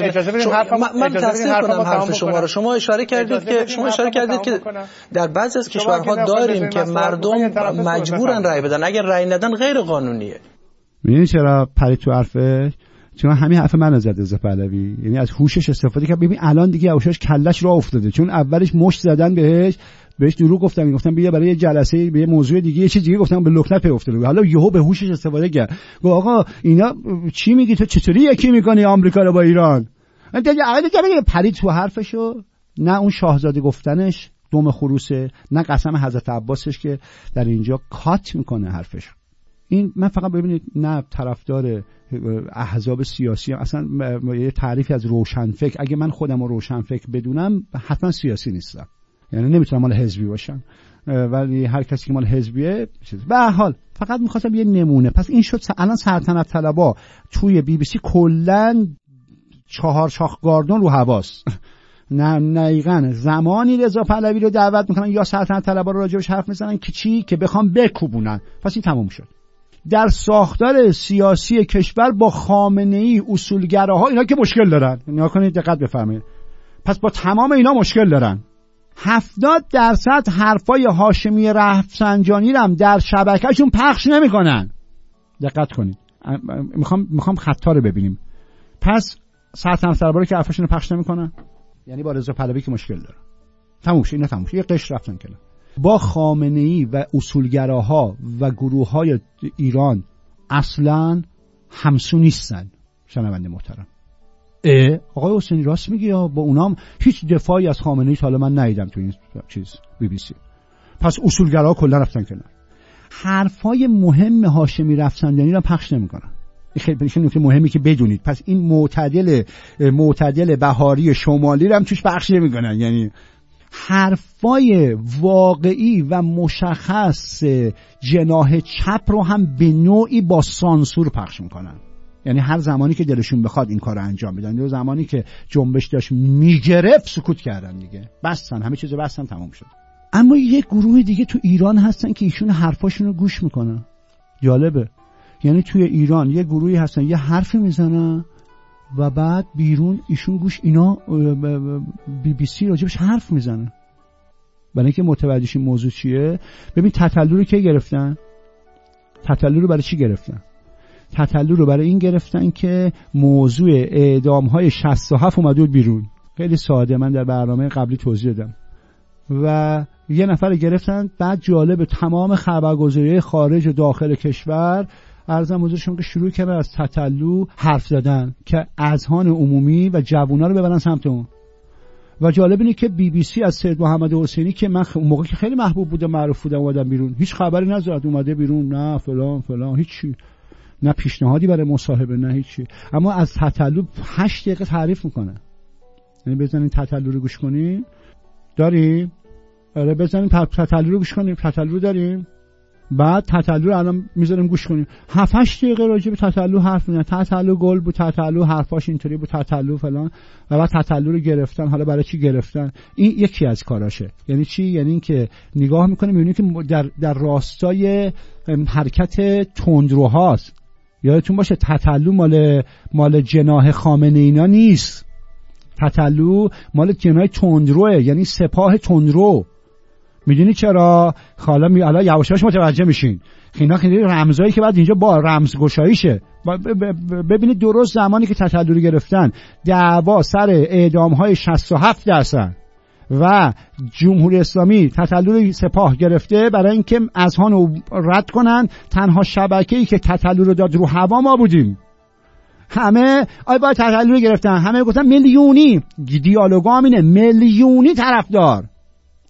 من تصدیق کنم حرف شما رو. شما اشاره کردید که در بعضی از کشورها داریم که مردم مجبورن رأی بدن، اگر رأی ندن غیر قانونیه. می‌بینید چرا پرید تو حرفش؟ چون همین حرف من زد رضا پهلوی، یعنی از هوشش استفاده کرد. ببین الان دیگه هوشش کلش راه افتاده، چون اولش مشت زدن بهش دروغ گفتم بیا برای یه جلسه به یه موضوع دیگه یه چیز دیگه گفتم، به لکنت افتاده. حالا یهو به هوشش استفاده کرد، گفت آقا اینا چی میگی تو؟ چطوری یکی میکنی آمریکا رو با ایران؟ دیگه پرید تو حرفشو. نه اون شاهزاده گفتنش دم خروسه، نه قسم حضرت عباسش که در اینجا کات میکنه حرفش. این من فقط ببینید نه طرفدار احزاب سیاسی هم. اصلا یه تعریفی از روشنفکر، اگه من خودم رو روشنفکر بدونم حتما سیاسی نیستم، یعنی نمیتونم مال حزبی باشم، ولی هر کسی که مال حزبیه به هر حال. فقط میخواستم یه نمونه. پس این شد الان سلطنت طلبا توی BBC کلا 4 شاخ گاردون رو حواس. دقیقاً زمانی رضا پهلوی رو دعوت میکنن یا سلطنت طلبا رو راجبش حرف میزنن که چی؟ که بخوام بکوبونن. پس این تموم شد. در ساختار سیاسی کشور با خامنه‌ای، اصولگراها، اینا که مشکل دارن. نگاه کنید، دقت بفرمایید. پس با تمام اینا مشکل دارن. 70% حرفای هاشمی رفسنجانی رو هم در شبکه‌شون پخش نمی‌کنن. دقت کنید. میخوام خطا رو ببینیم. پس سلطنت طلبا که حرفاشون رو پخش نمی‌کنن، یعنی با رضا پهلوی که مشکل داره. تموم شد. اینا تموم شد. یه قش رفتن کنن. با خامنه‌ای و اصولگراها و گروه‌های ایران اصلاً همسو نیستن. شنونده محترم، آقای حسینی راست میگی، یا با اونام هیچ دفاعی از خامنه‌ای حالا من ندیدم تو این چیز BBC. پس اصولگراها کلا رفتن کنار. حرفای مهم هاشمی رفسنجانی رو پخش نمی‌کنن. این خیلی نکته مهمی که بدونید. پس این معتدل بهاری شمالی رو هم توش پخش نمی‌کنن. یعنی حرفای واقعی و مشخص جناح چپ رو هم به نوعی با سانسور پخش میکنن. یعنی هر زمانی که دلشون بخواد این کار رو انجام بدن. یا زمانی که جنبش داشت میگرفت سکوت کردن دیگه، بستن، همه چیزو بستن، تمام شد. اما یک گروه دیگه تو ایران هستن که ایشون حرفاشون رو گوش میکنن. جالبه. یعنی توی ایران یه گروهی هستن یه حرفی میزنن و بعد بیرون ایشون گوش اینا BBC راجبش حرف میزنن. برای اینکه متوجه شین موضوع چیه. ببین تتلو رو که گرفتن، تتلو رو برای چی گرفتن؟ تتلو رو برای این گرفتن که موضوع اعدام‌های 67 اومده بیرون. خیلی ساده، من در برنامه قبلی توضیح دادم. و یه نفر گرفتن. بعد جالب، تمام خبرگزاری‌های خارج و داخل کشور عرضم حضورشون که شروع کردن از تتلو حرف زدن که اذهان عمومی و جوونا رو ببرن سمت اون. و جالب اینه که BBC از سید محمد حسینی که من اون موقع که خیلی محبوب بوده، معروف بوده، اومدن بیرون، هیچ خبری نذاشت. اومده بیرون نه فلان هیچی، نه پیشنهادی برای مصاحبه، نه هیچی. اما از تتلو 8 دقیقه تعریف میکنه. یعنی بزنین تتلو رو گوش کنین. داریم؟ آره بزنین تتلو رو گوش کنین. تتلو داریم؟ بعد تتلو رو الان میذارم گوش کنیم. 7-8 دقیقه راجع به تتلو حرف میزنن. تتلو گل بود، تتلو حرفاش اینطوری بود، تتلو فلان. و بعد تتلو رو گرفتن. حالا برای چی گرفتن؟ این یکی از کاراشه. یعنی چی؟ یعنی اینکه نگاه میکنیم میبینیم که در راستای حرکت تندروهاست. یادتون باشه تتلو مال جناح خامنه اینا نیست. تتلو مال جناح تندروه، یعنی سپاه تندرو. میدونی چرا؟ حالا یواشاش متوجه میشین. اینا خیلی رمزایی که بعد اینجا با رمزگشاییشه. ببینید درست زمانی که تتلو رو گرفتن، دعوا سر اعدام‌های 67 درصد و جمهوری اسلامی تتلو رو سپاه گرفته برای اینکه اذهان رو رد کنن. تنها شبکه‌ای که تتلو رو داد رو هوا ما بودیم. همه باید تتلو رو گرفتن. همه گفتن میلیونی، دیالوگا همینه، میلیونی طرفدار.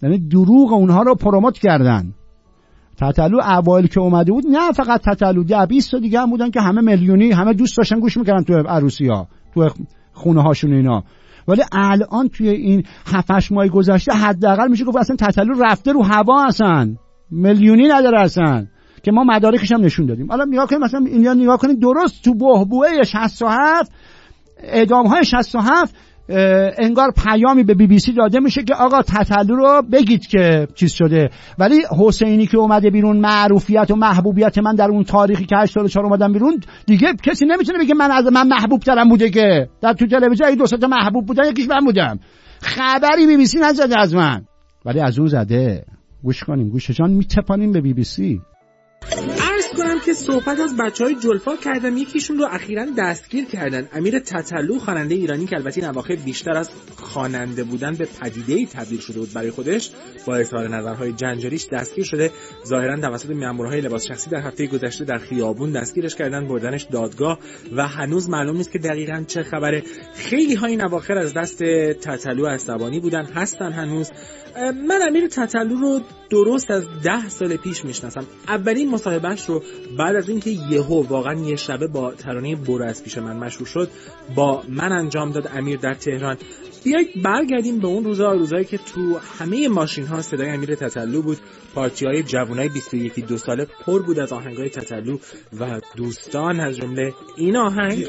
یعنی دروغ اونها رو پروموت کردن. تتلو اوایل که اومده بود نه فقط تتلو 10-20 تا دیگه هم بودن که همه میلیونی همه دوست داشتن گوش میکردن تو عروسی‌ها تو خونه هاشون اینا، ولی الان توی این 7-8 ماه گذشته حداقل میشه گفت اصلا تتلو رفته رو هوا، اصلا میلیونی نداره اصلا، که ما مدارکش هم نشون دادیم. حالا نگاه کنید مثلا اینجا نگاه کنید درست تو بحبوحه 67 اعدام‌های 67 انگار پیامی به BBC داده میشه که آقا تتلو رو بگید که چیز شده، ولی حسینی که اومده بیرون معروفیت و محبوبیت من در اون تاریخی که 8 سال 4 اومدم بیرون دیگه کسی نمیتونه بگه من محبوب ترم بوده، که در تو تلویزیون 2 تا محبوب بودن یکیش من بودم، خبری BBC نزده از من، ولی از اون زده. گوش کنیم، گوش جان میتپانیم به BBC. عرض کنم که صحبت از بچهای جلفا کردم، یکیشون رو اخیراً دستگیر کردن. امیر تتلو، خواننده ایرانی که البته این اواخر بیشتر از خواننده بودن به پدیده‌ای تبدیل شده بود برای خودش، با اظهار نظرهای جنجالیش دستگیر شده. ظاهراً توسط مامورهای لباس شخصی در هفته گذشته در خیابون دستگیرش کردن، بردنش دادگاه و هنوز معلوم نیست که دقیقاً چه خبره. خیلی ها این اواخر از دست تتلو عصبانی بودن، هستن هنوز. من امیر تتلو رو درست از 10 سال پیش میشناسم. اولین مصاحبهش رو بعد از اینکه یهو واقعا یه شبه با ترانه برو از پیش من مشهور شد با من انجام داد امیر در تهران. بیایید برگردیم به اون روزایی که تو همه ماشین ها صدای امیر تتلو بود. پارتی‌های جوانای 21-22 ساله پر بود از آهنگای تتلو و دوستان، از جمله این آهنگ.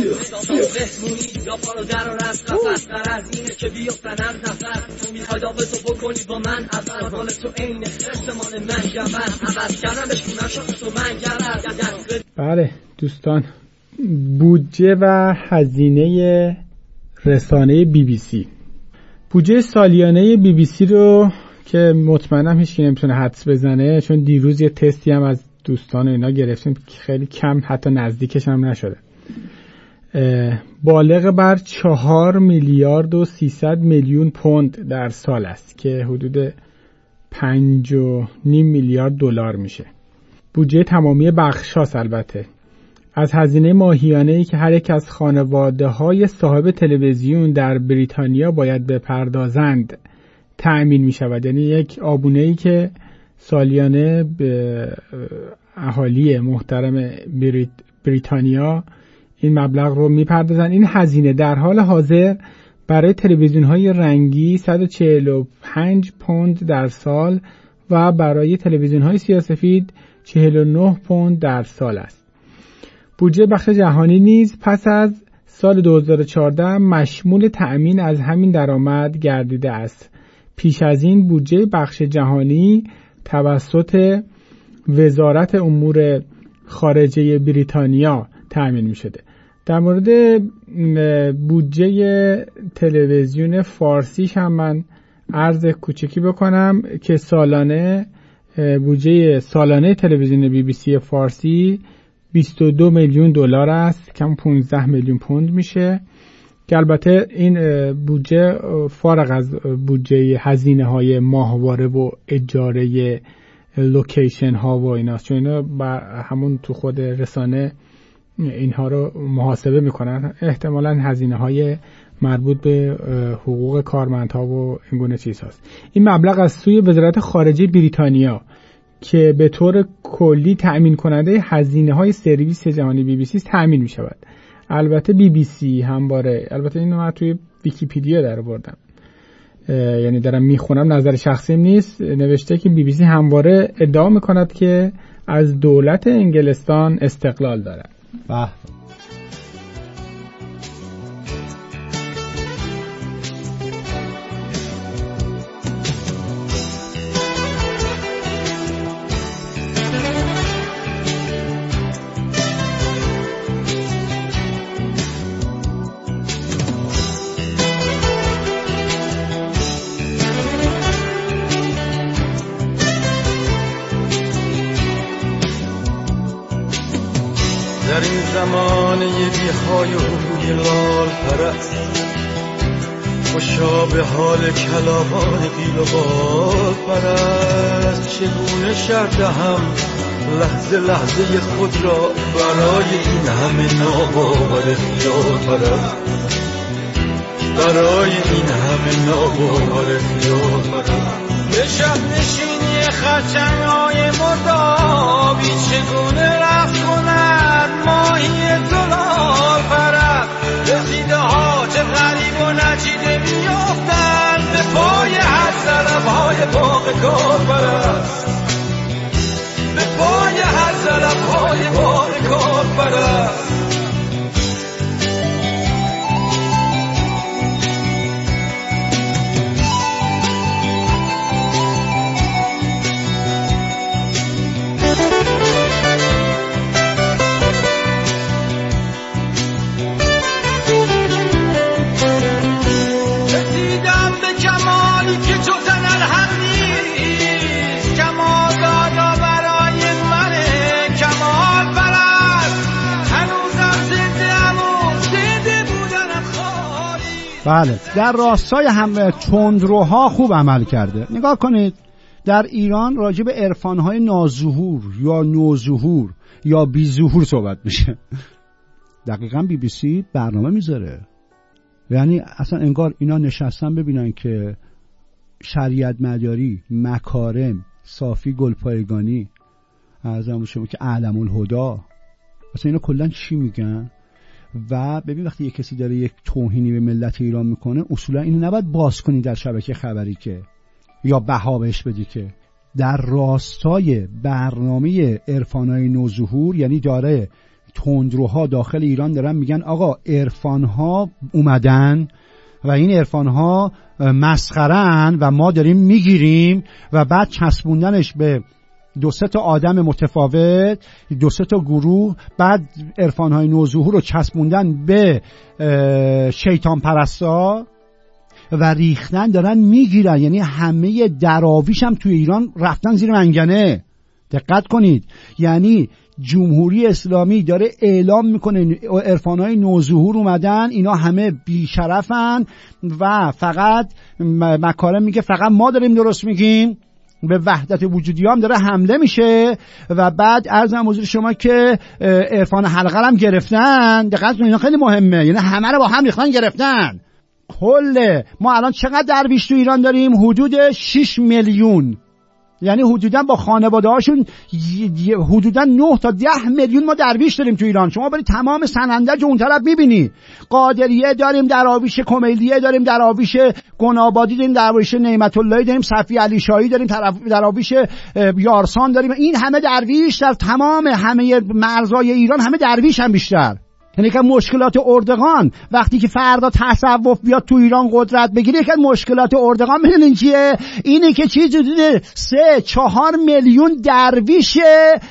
بله دوستان، بودجه و هزینه رسانه BBC. بودجه سالیانه BBC رو که مطمئنم هیچ کی نمیتونه حدس بزنه، چون دیروز یه تستی هم از دوستان اینا گرفتیم که خیلی کم، حتی نزدیکش هم نشده، بالغ بر 4 میلیارد و 300 میلیون پوند در سال است که حدود 5.5 میلیارد دلار میشه. بودجه تمامی بخشاست. البته از هزینه ماهیانه‌ای که هر یک از خانواده‌های صاحب تلویزیون در بریتانیا باید بپردازند تأمین می‌شود. یعنی یک آبونه‌ای که سالیانه به اهالی محترم بریتانیا این مبلغ رو می‌پردازند. این هزینه در حال حاضر برای تلویزیون‌های رنگی 145 پوند در سال و برای تلویزیون‌های سیاه‌سفید 49 پوند در سال است. بودجه بخش جهانی نیز پس از سال 2014 مشمول تأمین از همین درآمد گردیده است. پیش از این بودجه بخش جهانی توسط وزارت امور خارجه بریتانیا تأمین می شده. در مورد بودجه تلویزیون فارسیش هم من عرض کوچکی بکنم که بودجه سالانه تلویزیون BBC فارسی 22 میلیون دلار است، کم 15 میلیون پوند میشه، که البته این بودجه فارغ از بودجه هزینه های ماهواره و اجاره لوکیشن ها و ایناست، چون اینا همون تو خود رسانه اینها رو محاسبه میکنن، احتمالاً هزینه های مربوط به حقوق کارمندها و این گونه چیز هست. این مبلغ از سوی وزارت خارجه بریتانیا که به طور کلی تأمین کننده هزینه های سرویس جهانی BBC تأمین می شود. البته BBC همواره، البته اینو من توی ویکی‌پدیا در آوردم، یعنی دارم میخونم، نظر شخصیم نیست، نوشته که BBC همواره ادعا میکند که از دولت انگلستان استقلال دارد. در این زمانه بی‌های و روی لال پرست، خوشا به حال کلاغان قیل و بال پرست، چگونه شرح دهم لحظه لحظه خود را برای این همه ناباور خیال پرست، برای این همه ناباور خیال پرست. شب نشینی خرچنگ‌های مردابی چگونه رفت کند ماهی زلال پرد رسیده ها چه غریب و نچیده میافتند به پای هر سلب‌های باغ کار پرست به پای هر سلب‌های باغ کار پرست بله، در راستای هم تندروها خوب عمل کرده. نگاه کنید در ایران راجع به عرفان‌های ناظهور یا نوظهور یا بیظهور صحبت میشه. دقیقاً BBC برنامه میذاره، یعنی اصلا انگار اینا نشستن ببینن که شریعت مداری، مکارم، صافی گلپایگانی، ارزم به شما که اعلم الهدی، اصلا اینا کلا چی میگن؟ و ببین وقتی یک کسی داره یک توهینی به ملت ایران میکنه اصولا اینو نباید باز کنی در شبکه خبری که یا بها بهش بدی، که در راستای برنامه عرفانای نوظهور، یعنی داره تندروها داخل ایران دارن میگن آقا عرفانها اومدن و این عرفانها مسخره‌ان و ما داریم میگیریم و بعد چسبوندنش به دو سه تا آدم متفاوت، دو سه تا گروه، بعد عرفان‌های نوظهور رو چسبوندن به شیطان پرستا و ریختن دارن میگیرن. یعنی همه دراویش هم توی ایران رفتن زیر منگنه. دقت کنید، یعنی جمهوری اسلامی داره اعلام میکنه عرفان‌های نوظهور اومدن، اینا همه بیشرفن و فقط مکارم میگه فقط ما داریم درست میگیم، به وحدت وجودی هم داره حمله میشه. و بعد عرضم حضور شما که عرفان حلقه هم گرفتن. دقیقاً اینا خیلی مهمه، یعنی همه رو با هم ریختن گرفتن. کل ما الان چقدر درویش تو ایران داریم؟ حدود 6 میلیون، یعنی حدوداً با خانواده هاشون حدوداً 9 تا 10 میلیون ما درویش داریم تو ایران. شما برید تمام سنندج اون طرف میبینی، قادریه داریم، دراویش کمیلیه داریم، دراویش گنابادی داریم، دراویش نعمت اللهی داریم، صفی علی شاهی داریم، دراویش یارسان داریم. این همه درویش در تمام همه مرزهای ایران، همه درویش هم بیشتر. یعنی که مشکلات اردغان وقتی که فردا تصوف بیاد تو ایران قدرت بگیره، که مشکلات اردغان میدونین چیه؟ اینه که چیز حدود 3-4 میلیون درویش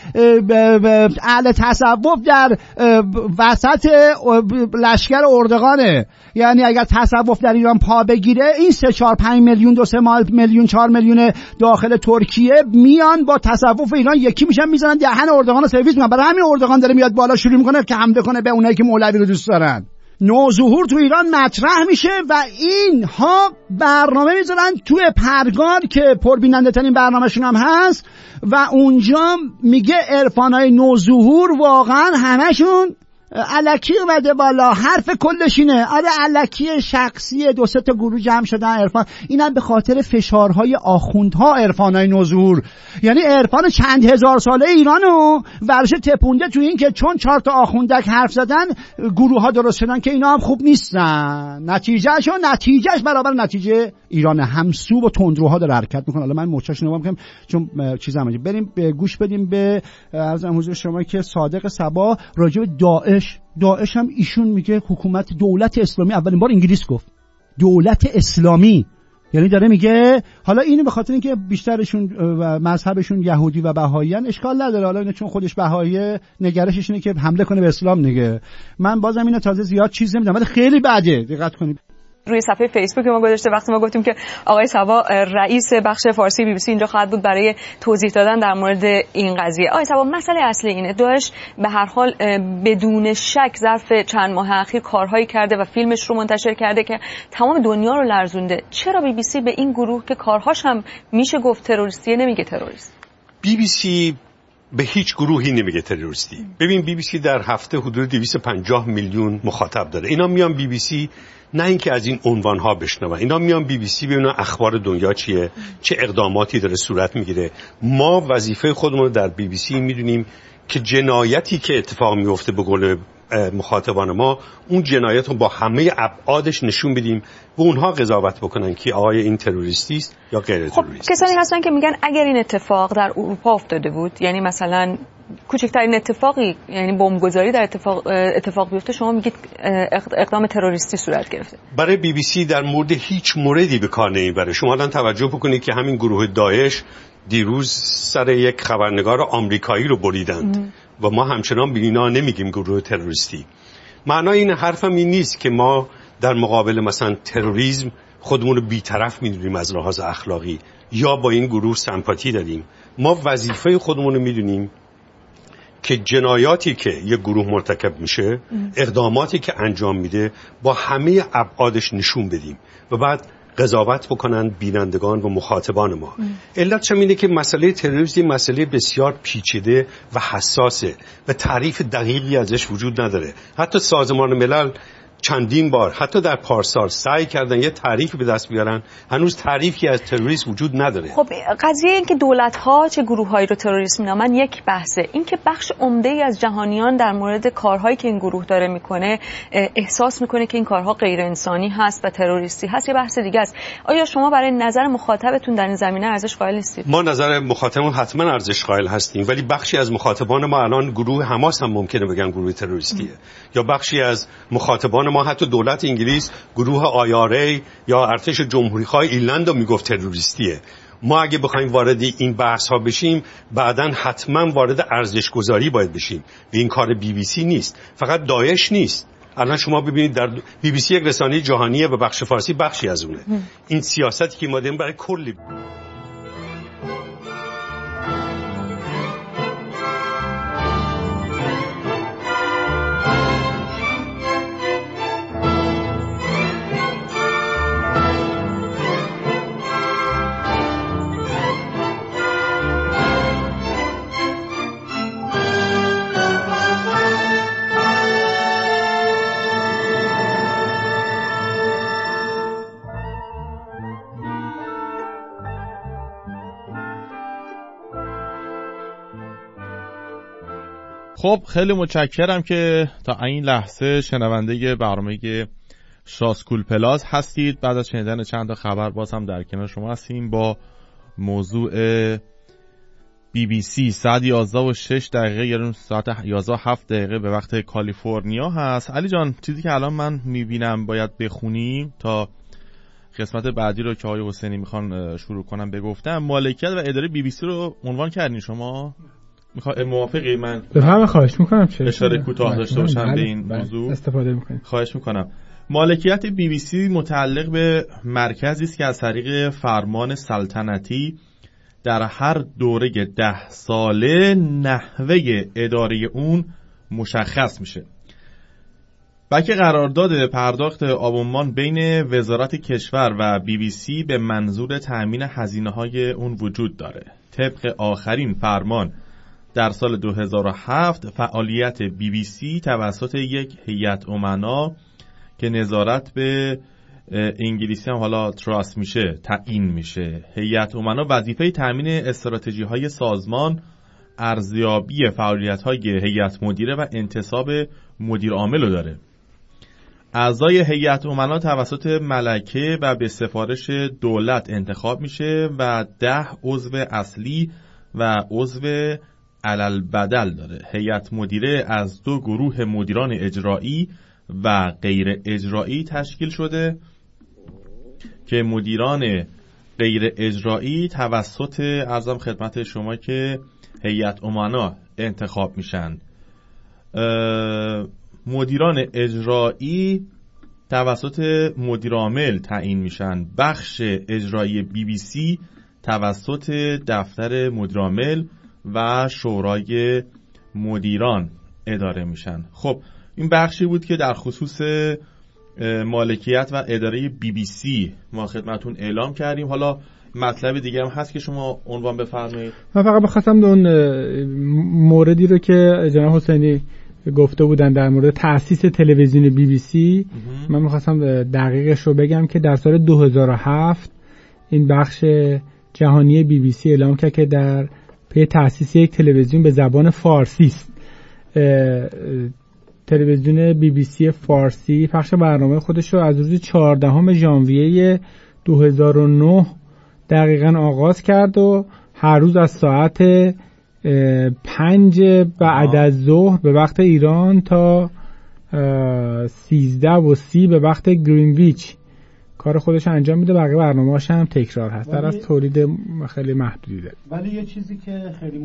اهل تصوف در وسط لشکر اردغانه. یعنی اگر تصوف در ایران پا بگیره، این 3-4-5 میلیون 2-3 میلیون 4 میلیون داخل ترکیه میان با تصوف ایران یکی میشن، میزنن دهن اردغان رو سرویس میکنن. برای همین اردغان داره میاد بالا شروع میکنه که حمله کنه به اونایی که مولوی رو دوست دارن. نوظهور تو ایران مطرح میشه و اینها برنامه میذارن توی پرگار که پربیننده ترین برنامه‌شون هم هست و اونجا میگه عرفانای نوظهور واقعا همشون الکی اومده بالا. حرف کلشینه آره الکی شخصی 2-3 تا گروه جمع شدن عرفان. اینم به خاطر فشارهای آخوندها عرفانای نوظهور، یعنی عرفان چند هزار ساله ایرانو ورش تپونده تو این که چون 4 تا آخوندک حرف زدن گروه ها درست شدن که اینا هم خوب نیستن. نتیجهش برابر نتیجه ایران همسو و تندروها داره حرکت میکنه. حالا من موچه‌اش نگاه میکنم چون چیزام بریم گوش بدیم به عرضم حضور شما که صادق صبا راجع به داعش هم ایشون میگه حکومت دولت اسلامی، اولین بار انگلیس گفت دولت اسلامی، یعنی داره میگه حالا اینو به خاطر اینکه بیشترشون و مذهبشون یهودی و بهائیان اشکال نداره، حالا اینو چون خودش بهائیه نگرشش اینه که حمله کنه به اسلام دیگه. من بازم اینو تازه زیاد چیز نمیدونم ولی خیلی بده. دقت کنید روی صفحه فیسبوک ما گذاشته وقتی ما گفتیم که آقای صبا رئیس بخش فارسی BBC اینجا خواهد بود برای توضیح دادن در مورد این قضیه. آقای صبا مسئله اصلی اینه داعش به هر حال بدون شک ظرف چند ماه اخیر کارهایی کرده و فیلمش رو منتشر کرده که تمام دنیا رو لرزونده. چرا BBC به این گروه که کارهاش هم میشه گفت تروریستیه نمیگه تروریست؟ BBC به هیچ گروهی نمیگه تروریستی. ببین BBC در هفته حدود 250 میلیون مخاطب داره. اینا میان BBC نه اینکه از این عنوان‌ها بشنون، اینا میان BBC ببینن اخبار دنیا چیه، چه اقداماتی داره صورت میگیره. ما وظیفه خودمون رو در BBC میدونیم که جنایتی که اتفاق میفته به قول مخاطبان ما، اون جنایت رو با همه ابعادش نشون بدیم و اونها قضاوت بکنن که آیا این تروریستی است یا غیر تروریستی. کسانی هستن که میگن اگر این اتفاق در اروپا افتاده بود، یعنی مثلا کوچکترین اتفاقی، یعنی بمبگذاری در اتفاق بیفته، شما میگید اقدام تروریستی صورت گرفته. برای BBC در مورد هیچ موردی به کار نمیبره. شما الان توجه بکنید که همین گروه داعش دیروز سر یک خبرنگار آمریکایی رو بریدند و ما همچنان به اینا نمیگیم گروه تروریستی. معنای این حرفم این نیست که ما در مقابل مثلا تروریسم خودمون رو بی‌طرف میدونیم از لحاظ اخلاقی یا با این گروه سمپاتی داریم. ما وظیفه خودمون رو میدونیم که جنایاتی که یک گروه مرتکب میشه، اقداماتی که انجام میده، با همه ابعادش نشون بدیم و بعد قضاوت بکنن بینندگان و مخاطبان ما. علتش اینه که مسئله تروریسم مسئله بسیار پیچیده و حساسه و تعریف دقیقی ازش وجود نداره. حتی سازمان ملل چندین بار حتی در پارسال سعی کردن یه تعریفی به دست بیارن، هنوز تعریفی از تروریسم وجود نداره. خب قضیه این که دولت‌ها چه گروه‌هایی رو تروریسم مینامن یک بحثه، این که بخش عمده‌ای از جهانیان در مورد کارهایی که این گروه داره میکنه احساس میکنه که این کارها غیر انسانی هست و تروریستی هست، یه بحث دیگه است. آیا شما برای نظر مخاطبتون در این زمینه ارزش قائل نیستید؟ ما نظر مخاطبمون حتما ارزش قائل هستیم، ولی بخشی از مخاطبان ما الان گروه حماس هم ممکنه بگن گروه تروریستیه، یا بخشی از مخاطبان ما حتی دولت انگلیس گروه IRA یا ارتش جمهوری‌خواه ایرلند رو میگفت تروریستیه. ما اگه بخوایم وارد این بحث ها بشیم بعداً حتما وارد ارزش گذاری باید بشیم و این کار BBC نیست، فقط داعش نیست. الان شما ببینید در BBC یک رسانه جهانیه و بخش فارسی بخشی از اونه. این سیاستی که ما داریم برای کلی. خب خیلی متشکرم که تا این لحظه شنونده برنامه شاسکول پلاس هستید. بعد از شنیدن چند تا خبر باز هم در کنار شما هستیم با موضوع BBC. ساعت 11:06 یعنی ساعت 11:07 به وقت کالیفرنیا هست. علی جان، چیزی که الان من میبینم باید بخونیم تا قسمت بعدی رو که آقای حسینی میخوان شروع کنم بگفتم، مالکیت و اداره BBC رو عنوان کردین شما؟ موافقی؟ من بفهم خواهش میکنم. چه اشاره کوتاه داشته باشم به این موضوع استفاده میکنم. خواهش میکنم. مالکیت BBC متعلق به مرکزی است که از طریق فرمان سلطنتی در هر دوره 10 ساله نحوه اداره اون مشخص میشه. بلکه قرارداد پرداخت آبونمان بین وزارت کشور و BBC به منظور تأمین هزینه‌های اون وجود داره. طبق آخرین فرمان در سال 2007 فعالیت BBC توسط یک هیئت امنا که نظارت به انگلیسی هم حالا تراست میشه تعیین میشه. هیئت امنا وظیفه تأمین استراتژی‌های سازمان، ارزیابی فعالیت‌های هیئت مدیره و انتصاب مدیر عامل رو داره. اعضای هیئت امنا توسط ملکه و به سفارش دولت انتخاب میشه و 10 عضو اصلی و عضو علالبدل داره. هیئت مدیره از 2 گروه مدیران اجرایی و غیر اجرایی تشکیل شده که مدیران غیر اجرایی توسط عرضم خدمت شما که هیئت امنا انتخاب میشن. مدیران اجرایی توسط مدیر عامل تعیین میشن. بخش اجرایی BBC توسط دفتر مدیر عامل و شورای مدیران اداره میشن. خب این بخشی بود که در خصوص مالکیت و اداره BBC ما خدمتون اعلام کردیم. حالا مطلب دیگه هم هست که شما عنوان بفرمایید؟ من فقط بخواستم اون موردی رو که جناب حسینی گفته بودن در مورد تأسیس تلویزیون BBC، من میخواستم دقیقش رو بگم که در سال 2007 این بخش جهانی BBC اعلام کرد که در پی تأسیس یک تلویزیون به زبان فارسی است. تلویزیون BBC فارسی پخش برنامه خودش رو از روز 14 ژانویه 2009 دقیقاً آغاز کرد و هر روز از ساعت 5 بعد از ظهر به وقت ایران تا 13:30 به وقت گرینویچ کار خودش انجام میده. بقیه برنامه‌هاش هم تکرار هست، در از تولید خیلی محدودی داره. ولی یه چیزی که خیلی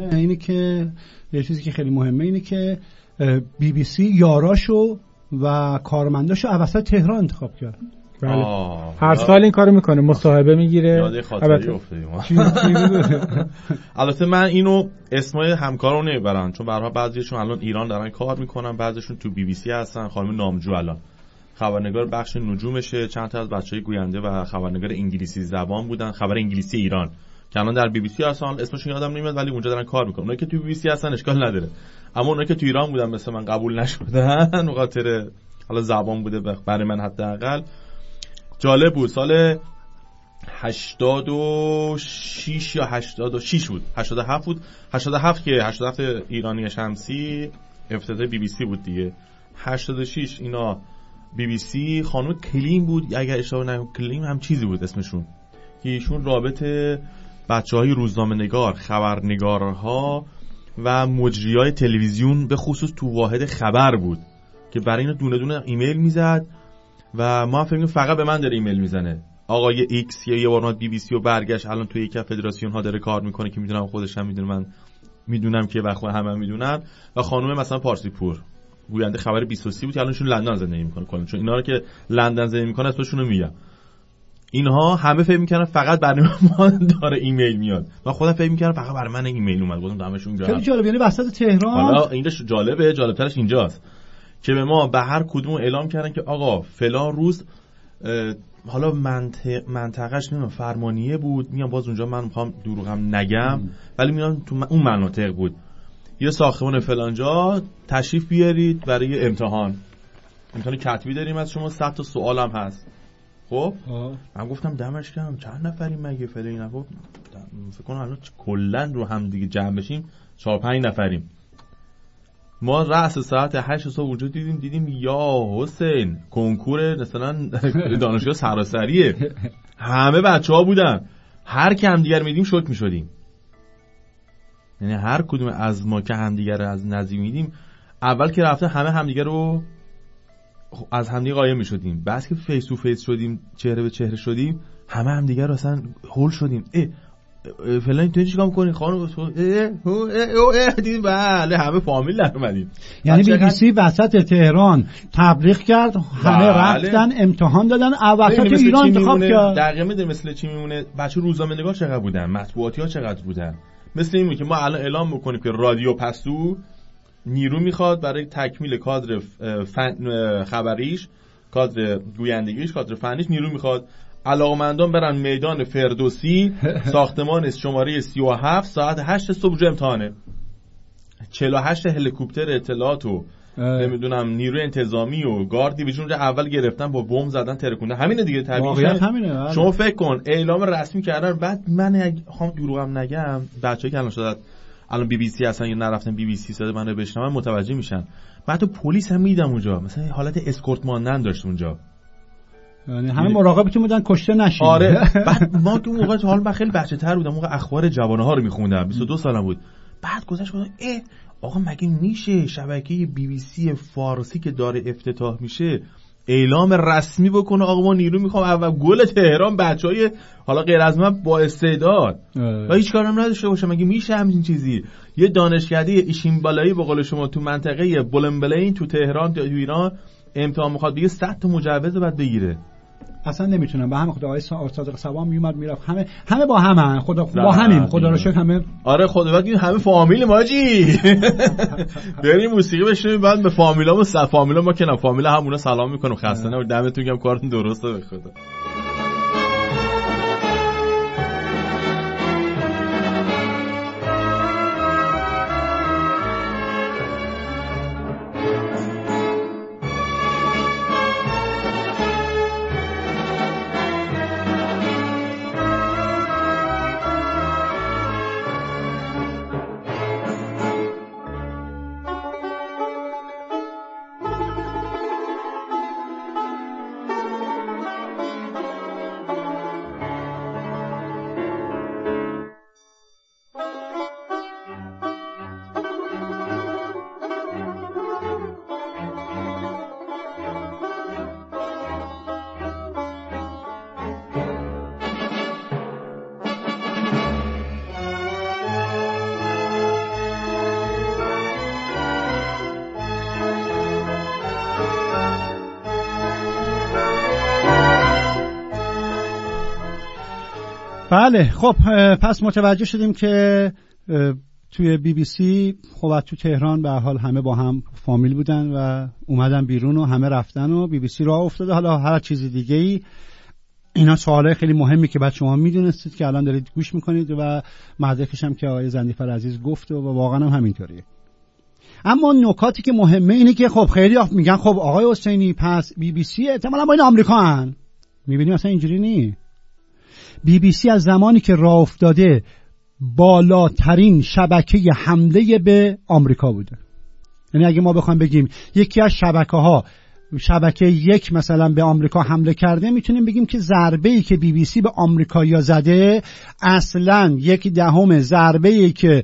مهمه اینه که BBC یاراشو و کارمنداشو اوسط تهران انتخاب کرد. بله. هر سال این کارو میکنه، مصاحبه میگیره. یاد خاطری افتادیم. البته من اینو اسمای همکارو نمیبرم چون به هر حال بعضیشون الان ایران دارن کار میکنن، بعضیشون تو BBC هستن. خانم نامجو الان خبرنگار بخش نجومشه، چند تا از بچهای گوینده و خبرنگار انگلیسی زبان بودن، خبر انگلیسی ایران که الان در BBC هستن. اسمشون یادم نمیاد ولی اونجا دارن کار میکنن. اونایی که تو BBC هستن اشکال نداره، اما اونایی که تو ایران بودن مثل من قبول نشدن به خاطر حالا زبان بوده برای من حداقل. جالب بود. سال 86 یا 86 بود، 87 بود، 87 که 87 ایرانی شمسی افتتاح BBC بود دیگه. 86 اینا BBC خانم کلیم بود اگر اشتباه نکنم، کلیم هم چیزی بود اسمشون، که ایشون رابطه بچهای روزنامه‌نگار، خبرنگارها و مجریای تلویزیون به خصوص تو واحد خبر بود که برای اینا دونه دونه ایمیل میزد و ما فهمیدیم فقط به من داره ایمیل میزنه. آقای ایکس یا یه بار اومد BBC و برگشت، الان توی یک فدراسیون ها داره کار میکنه که میدونم خودش هم میدونه، من میدونم که بخوام همه میدونن. و خانم مثلا پارسی پور گوینده خبر 23 بود که الانشون لندن زندگی میکنه کلا، چون اینا رو که لندن زندگی میکنه اسمشون رو میگم. اینها همه فکر میکنن فقط برای ما داره ایمیل میاد، من خودم فکر میکنم فقط برای من ایمیل اومد. گفتم دمشون گرم. خیلی جالب. یعنی وسط تهران حالا اینش جالبه، جالبترش اینجاست که به ما به هر کدوم اعلام کردن که آقا فلان روز حالا منطقهش نمیدونم فرمانیه بود، میام باز اونجا من میخوام دروغم نگم ولی میام تو اون مناطق بود، یه ساختمان فلانجا تشریف بیارید برای امتحان کتبی داریم از شما، 100 تا سوال هم هست. خب من گفتم دمش گرم، چند نفریم مگه فعلا اینا؟ گفت فکر کنم الان کلا رو هم دیگه جمع بشیم 4-5 نفریم. ما رأس ساعت 8 صبح وجود دیدیم یا حسین کنکور مثلا دانشگاه سراسریه، همه بچه‌ها بودن، هر کی هم دیگر میدیم شوک میشدیم. یعنی هر کدوم از ما که همدیگر رو از نزدیک میدیم، اول که رفته همه همدیگر رو از همدیگه قایم میشدیم، بعد که فیس تو فیس شدیم، چهره به چهره شدیم، همه همدیگر رو اصلا هول شدیم. فلان تو چیکار می‌کنی خانم؟ دیدیم بله همه فامیل در اومدیم. یعنی BBC وسط تهران تبلیغ کرد، همه رفتن امتحان دادن، وسط ایران انتخاب کرد. دقیقاً میدونی مثل چی میمونه؟ بچه روزنامه‌نگار چقدر بودن، مطبوعاتی‌ها چقدر بودن. مثل این که ما الان اعلام بکنیم که رادیو پستو نیرو میخواد برای تکمیل کادر خبریش، کادر گویندگیش، کادر فنیش نیرو میخواد. علاقمندان برن میدان فردوسی، ساختمان شماره 37 ساعت 8 صبح جو امتحانه. 48 هلیکوپتر اطلاعات و نمیدونم نیروی انتظامی و گارد دیویژن اول گرفتن با بمب زدن ترکوندن. همینه دیگه طبیعیه. شما فکر کن اعلام رسمی کردن، بعد من خواهم دروغم نگم، بچه‌ای که الان شده الان BBC هستن یا نرفتن BBC صدا منو بشنون متوجه میشن. بعد تو پلیس هم میدم اونجا، مثلا حالت اسکورت ماندن داشت اونجا، یعنی همه مراقبتون بودن کشته نشین. آره. بعد ما تو موقع حال من خیلی بچه‌تر بودم، موقع اخبار جوانه ها رو میخوندم، 22 سالم بود. بعد گذشت گفتم آقا مگه میشه شبکه BBC فارسی که داره افتتاح میشه اعلام رسمی بکنه آقا ما نیرو میخوام اول گل تهران بچهای حالا غیر از من با استعداد و هیچ کارم نداشته باشه؟ مگه میشه همین چیزی؟ یه دانشکده ایشین بالایی به قول شما تو منطقه بولنبلین تو تهران تو ایران امتحان میخواد بگه 100 تا مجوز بعد بگیره. اصلا نمیتونم. به همه خدا آقای صادق صبا میومد میرفت، همه با همن، خدا با همین، خدا رو شکر همه. آره خدا بعد همه فامیل ماجی. بریم موسیقی بشنویم بعد به فامیلامو فامیلا ما که نه فامیلا همونا سلام میکنم، خسته نباشید، دمتون گرم، کارتون درسته به خدا. بله خب پس متوجه شدیم که توی بی بی سی خب تو تهران به حال همه با هم فامیل بودن و اومدن بیرون و همه رفتن و بی بی سی راه افتاده. حالا هر چیز دیگه ای، اینا سوالای خیلی مهمی که بعد شما میدونستید که الان دارید گوش میکنید و مدرکش هم که آقای زندیفر عزیز گفت و واقعا هم همینطوریه. اما نکاتی که مهمه اینه که خب خیلی میگن خب آقای حسینی پس بی بی سی احتمالاً با این آمریکا هن. میبینیم اصلا اینجوری نی. بی بی سی از زمانی که راه افتاده بالاترین شبکه حمله به آمریکا بوده. یعنی اگه ما بخوایم بگیم یکی از شبکه یک مثلا به آمریکا حمله کرده، میتونیم بگیم که ضربه‌ای که بی بی سی به آمریکایی‌ها زده اصلاً 1/10 ضربه‌ای که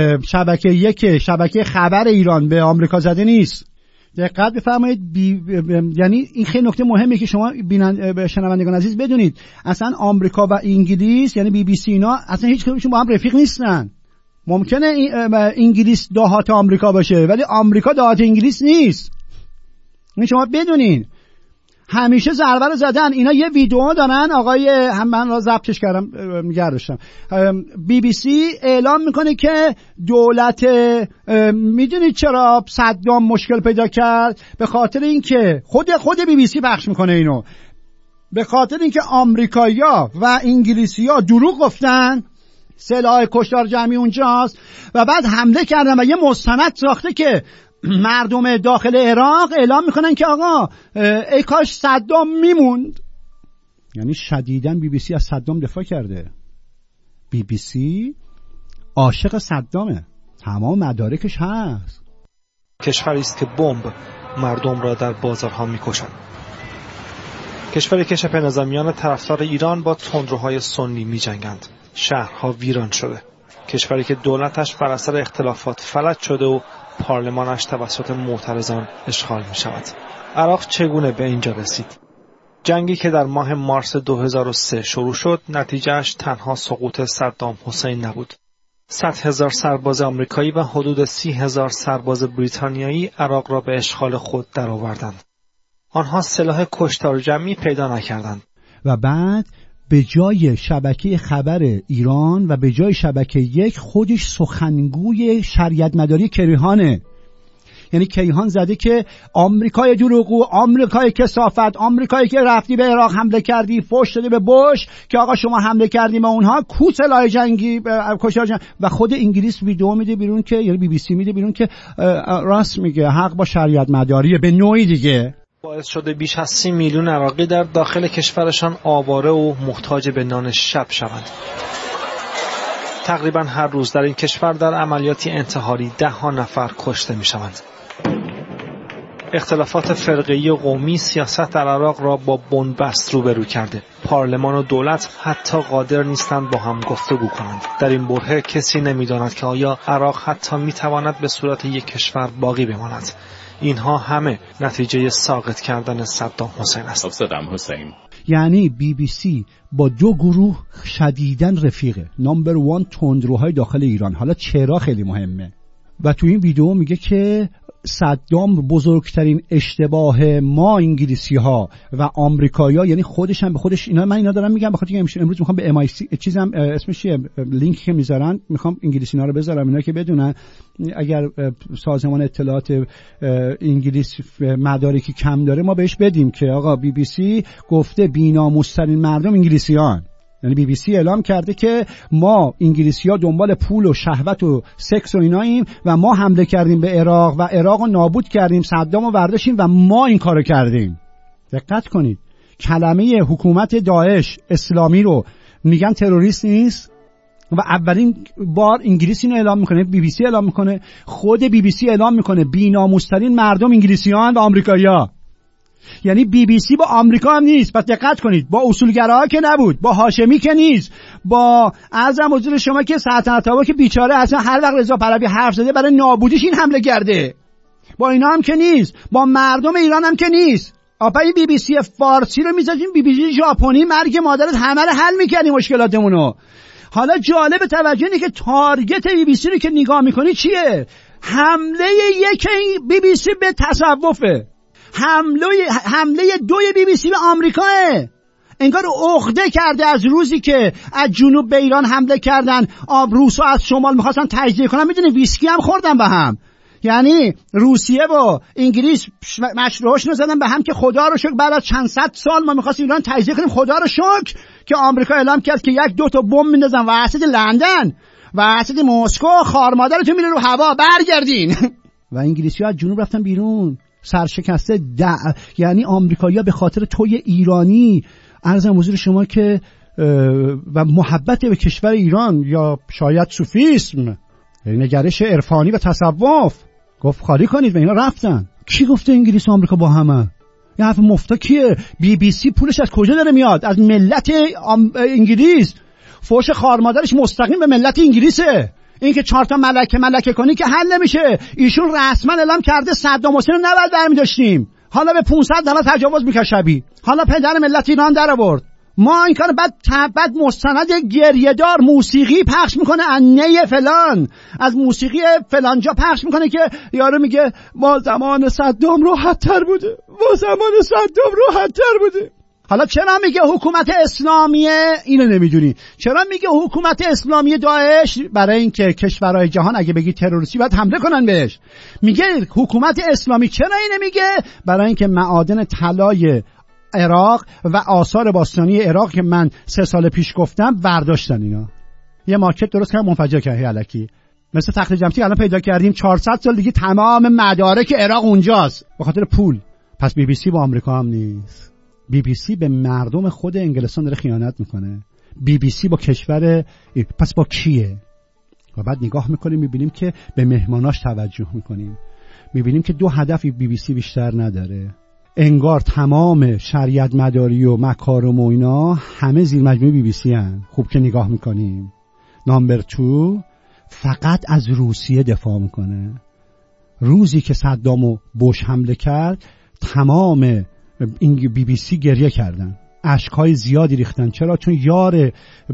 شبکه خبر ایران به آمریکا زده نیست. دقت بفرمایید. یعنی این خیلی نکته مهمه که شما شنوندگان عزیز بدونید. اصلا آمریکا و انگلیس یعنی بی بی سی اینا اصلا هیچ کدومشون با هم رفیق نیستن. ممکنه انگلیس دهات آمریکا باشه ولی آمریکا دهات انگلیس نیست. این شما بدونین. همیشه ضربه رو زدن. اینا یه ویدیو دارن آقای من را ضبطش کردم میگردشم. بی بی سی اعلام میکنه که دولت میدونید چرا صدام مشکل پیدا کرد؟ به خاطر اینکه خود بی بی سی پخش میکنه اینو، به خاطر اینکه آمریکایی‌ها و انگلیسی‌ها دروغ گفتن سلاح کشتار جمعی اونجاست و بعد حمله کردن و یه مستند ساخته که مردم داخل عراق اعلام میکنن که آقا ای کاش صدام میموند. یعنی شدیداً بی بی سی از صدام دفاع کرده. بی بی سی عاشق صدامه، تمام مدارکش هست. کشوری است که بمب مردم را در بازارها میکشند. کشوری که شبه نظامیان طرفدار ایران با تندروهای سنی میجنگند. شهرها ویران شده. کشوری که دولتش بر اثر اختلافات فلج شده و پارلمانش توسط معترضان اشغال می شود. عراق چگونه به اینجا رسید؟ جنگی که در ماه مارس 2003 شروع شد نتیجهش تنها سقوط صدام حسین نبود. 100,000 سرباز آمریکایی و حدود 30,000 سرباز بریتانیایی عراق را به اشغال خود درآوردند. آنها سلاح کشتار جمعی پیدا نکردند. و بعد به جای شبکه خبر ایران و به جای شبکه یک خودش سخنگوی شریعت مداری کیهانه. یعنی کیهان زده که آمریکای دروغگو، آمریکای کثافت، آمریکایی که رفتی به عراق حمله کردی، فوش دادی به بوش که آقا شما حمله کردی به اونها، کو سلاح جنگی کشتار جنگی. و خود انگلیس ویدیو میده بیرون که یعنی بی بی سی میده بیرون که راست میگه، حق با شریعت مداریه به نوعی دیگه. باعث شده بیش از 30 میلیون عراقی در داخل کشورشان آواره و محتاج به نان شب شوند. تقریبا هر روز در این کشور در عملیاتی انتحاری 10 نفر کشته می شوند. اختلافات فرقه‌ای و قومی سیاست در عراق را با بنبست روبرو کرده. پارلمان و دولت حتی قادر نیستند با هم گفتگو کنند. در این برهه کسی نمی‌داند که آیا عراق حتی می‌تواند به صورت یک کشور باقی بماند. اینها همه نتیجه ساقط کردن صدام حسین است. یعنی بی بی سی با دو گروه شدیداً رفیقه. نمبر 1 تندروهای داخل ایران. حالا چرا خیلی مهمه. و تو این ویدیو میگه که صدام بزرگترین اشتباه ما انگلیسی ها و آمریکایی‌ها، یعنی خودش هم به خودش، من اینا دارم میگم بخاطر اینکه امروز میخوام به MI6 چیزم اسمش چیه، لینکی که میذارن میخوام انگلیسی‌ها رو بذارم اینا که بدونن اگر سازمان اطلاعات انگلیس مدارکی کم داره ما بهش بدیم که آقا بی بی سی گفته بی‌ناموس‌ترین مردم انگلیسی‌هان. یعنی بی بی سی اعلام کرده که ما انگلیسی‌ها دنبال پول و شهوت و سکس و ایناییم و ما حمله کردیم به عراق و عراق رو نابود کردیم، صدام رو برداشتیم و ما این کارو کردیم. دقت کنید کلمه حکومت داعش اسلامی رو میگن تروریست نیست و اولین بار انگلیس اینو اعلام میکنه، بی بی سی اعلام میکنه، خود بی بی سی اعلام میکنه بی‌ناموس‌ترین مردم انگلیسیان و آمریکایی‌ها. یعنی بی بی سی با آمریکا هم نیست. پس دقت کنید با اصولگراها که نبود، با هاشمی که نیست، با اعظم حضور شما که سلطنت طلبها که بیچاره اصلا هر وقت رضا پهلوی حرف زده برای نابودیش این حمله کرده، با اینا هم که نیست، با مردم ایران هم که نیست. آپا این بی بی سی فارسی رو میذاشیم، بی بی سی ژاپنی، مرگ مادرت همه رو حل می‌کردیم مشکلاتمونو. حالا جالب توجه اینه که تارگت بی بی سی رو که نگاه چیه؟ حمله یک بی بی سی به تصوفه، حمله 2 بی بی سی به آمریکاه. انگار عقده کرده از روزی که از جنوب به ایران حمله کردن، روسا از شمال میخواستن تجزیه کنن. میدونی ویسکی هم خوردن به هم، یعنی روسیه و انگلیس مشروعش زدن به هم که خدا رو شکر بعد از چند صد سال ما می‌خواستیم ایران تجزیه کنیم، خدا رو شکر که آمریکا اعلام کرد که 1-2 تا بمب میندازن وسط لندن، وسط مسکو، خارمادرتون میره رو هوا، برگردین. و انگلیسی‌ها از جنوب رفتن بیرون سرشکسته. یعنی آمریکایی‌ها به خاطر توی ایرانی، عرضم حضور شما که و محبت به کشور ایران یا شاید صوفیسم، نگرش عرفانی و تصوف، گفت خالی کنید و اینا رفتن. کی گفته انگلیس و آمریکا با همه؟ یه حرف مفتا کیه؟ BBC پولش از کجا داره میاد؟ از ملت انگلیس. فوش خارمادرش مستقیم به ملت انگلیسه. این که 4 تا ملکه کنی که حل نمیشه. ایشون رسما اعلام کرده صدام حسین رو نباید برمی‌داشتیم، حالا به 500 دلار تجاوز می‌کرد شبی، حالا پدر ملت ایران در آورد. ما این کار بعد مستند گریه‌دار موسیقی پخش میکنه، انه فلان از موسیقی فلانجا پخش میکنه که یارو میگه ما زمان صدام راحت‌تر بوده، ما زمان صدام راحت‌تر بوده. حالا چرا میگه حکومت اسلامیه؟ اینو نمیدونی. چرا میگه حکومت اسلامی داعش؟ برای اینکه کشورهای جهان اگه بگی تروریستی باید حمله کنن بهش. میگه حکومت اسلامی. چرا اینو میگه؟ برای اینکه معادن طلای عراق و آثار باستانی عراق که من 3 سال پیش گفتم برداشتن، اینا یه مارکت درست کردن منفجر کردن الکی، مثل تخت جمشید الان پیدا کردیم 400 سال دیگه تمام مدارک عراق اونجاست به خاطر پول. پس BBC با آمریکا هم نیست، BBC به مردم خود انگلستان داره خیانت میکنه. BBC با کشور پس با کیه؟ و بعد نگاه میکنیم میبینیم که به مهماناش توجه میکنیم، میبینیم که 2 هدف BBC بیشتر نداره. انگار تمام شریعت مداری و مکارم و اینا همه زیر مجموعه BBC هن. خوب که نگاه میکنیم. نامبر 2 فقط از روسیه دفاع میکنه. روزی که صدامو بوش حمله کرد تمام این BBC گریه کردن، اشکهای زیادی ریختن. چرا؟ چون یار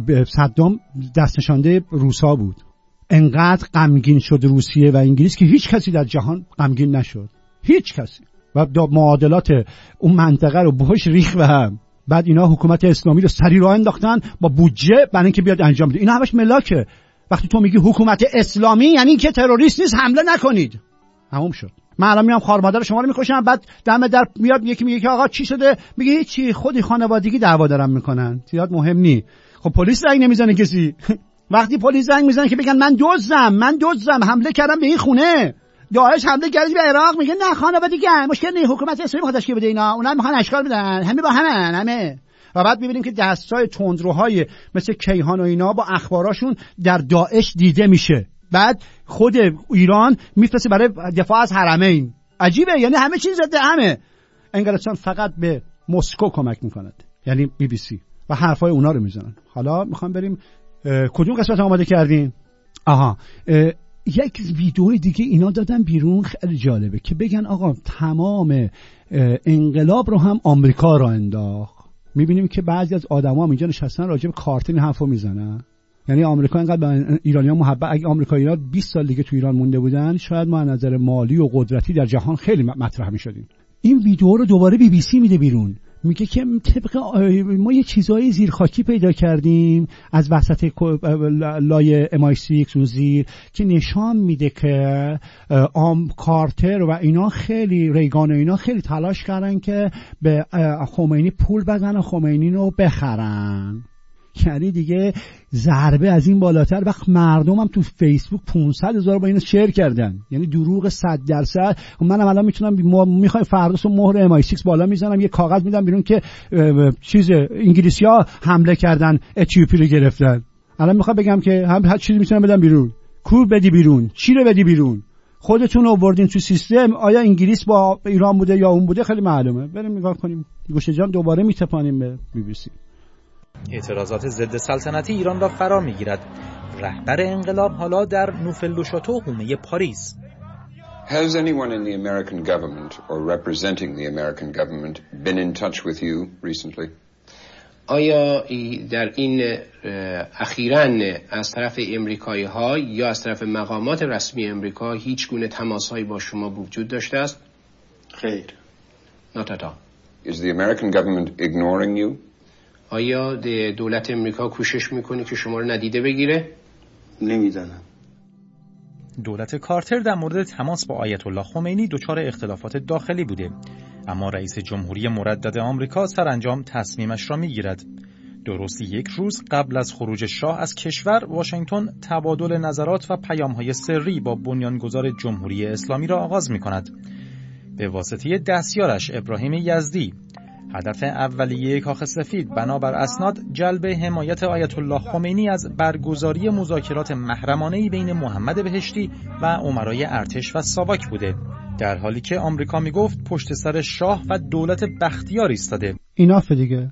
صدام دست نشانده روسا بود. انقدر غمگین شد روسیه و انگلیس که هیچ کسی در جهان غمگین نشد، هیچ کسی. و معادلات اون منطقه رو بهش ریخت به هم. بعد اینا حکومت اسلامی رو سری راه انداختن با بودجه برای اینکه بیاد انجام بده. اینا همش ملاکه. وقتی تو میگی حکومت اسلامی یعنی که تروریست نیست، حمله نکنید. تموم شد. من الان میام خارمادر شما رو میکشم، بعد دم در میاد یکی میگه که آقا چی شده؟ میگه هیچی، خودی خانوادگی دعوا دارن میکنن، زیاد مهم نی. خب پلیس زنگ نمیزنه کسی؟ وقتی پلیس زنگ میزنه که بگن من دزدم حمله کردم به این خونه، داعش حمله کرد به عراق، میگه نه خانوادگی مشکل نیست، حکومت اسلامی میخواد تشکیل بده، اینا اونها میخوان اشکال بدن، همه با همه. و بعد میبینیم که دستای تندروهای مثل کیهان و اینا با اخباراشون در داعش دیده میشه. بعد خود ایران میفرسته برای دفاع از حرمین. عجیبه، یعنی همه چیز ضد همه. انگلستان فقط به مسکو کمک میکند، یعنی BBC، و حرفای اونا رو میزنن. حالا میخوام بریم کدوم قسمت آماده کردین؟ یک ویدیو دیگه اینا دادن بیرون خیلی جالبه که بگن آقا تمام انقلاب رو هم آمریکا را انداخت. میبینیم که بعضی از آدما هم اینجا نشستن راجع به کارتین حرفو میزنن. یعنی آمریکا انقدر به ایرانی‌ها محبت، اگه آمریکایی‌ها 20 سال دیگه تو ایران مونده بودن شاید ما از نظر مالی و قدرتی در جهان خیلی مطرح می‌شدیم. این ویدیو رو دوباره BBC میده بیرون، میگه که طبق ما یه چیزای زیرخاکی پیدا کردیم از وسط لایه MI6 اون زیر که نشان میده که کارتر و اینا خیلی، ریگان و اینا خیلی تلاش کردن که به خمینی پول بدن و خمینی رو بخرن. یعنی دیگه ضربه از این بالاتر. وقت مردم هم تو فیسبوک 500,000 با اینو شیر کردن، یعنی دروغ 100%. منم الان میتونم میخوام فرداس و مهر MI6 بالا میزنم، یه کاغذ میدم بیرون که چیز انگلیسی‌ها حمله کردن اتیوپی رو گرفتن. الان میخوام بگم که هر چیزی میتونم بدم بیرون. کور بدی بیرون، چی رو بدی بیرون؟ خودتون رو آوردین تو سیستم. آیا انگلیس با ایران بوده یا اون بوده؟ خیلی معلومه. بریم نگاه کنیم. گوشه جان دوباره میتپانیم به BBC. اعتراضات ضد سلطنتی ایران را فرا میگیرد. رهبر انقلاب حالا در نوفل شاتو حومه پاریس. Has anyone in the American government or representing the American government been in touch with you recently? آیا در این اخیراً از طرف امریکایی‌ها یا از طرف مقامات رسمی امریکا هیچ گونه تماس‌هایی با شما وجود داشته است؟ خیر. Not at all. Is the American government ignoring you? آیا دولت امریکا کوشش میکنه که شما رو ندیده بگیره؟ نمیدانم. دولت کارتر در مورد تماس با آیت الله خمینی دچار اختلافات داخلی بوده، اما رئیس جمهوری مردد آمریکا سرانجام تصمیمش را میگیرد. درست یک روز قبل از خروج شاه از کشور، واشنگتن تبادل نظرات و پیام‌های سری با بنیانگذار جمهوری اسلامی را آغاز می‌کند. به واسطه دستیارش ابراهیم یزدی. هدف اولیه کاخ سفید بنابر اسناد جلب حمایت آیت الله خمینی از برگزاری مذاکرات محرمانه‌ای بین محمد بهشتی و امرای ارتش و ساواک بوده، در حالی که آمریکا میگفت پشت سر شاه و دولت بختیار ایستاده. ایناف دیگه.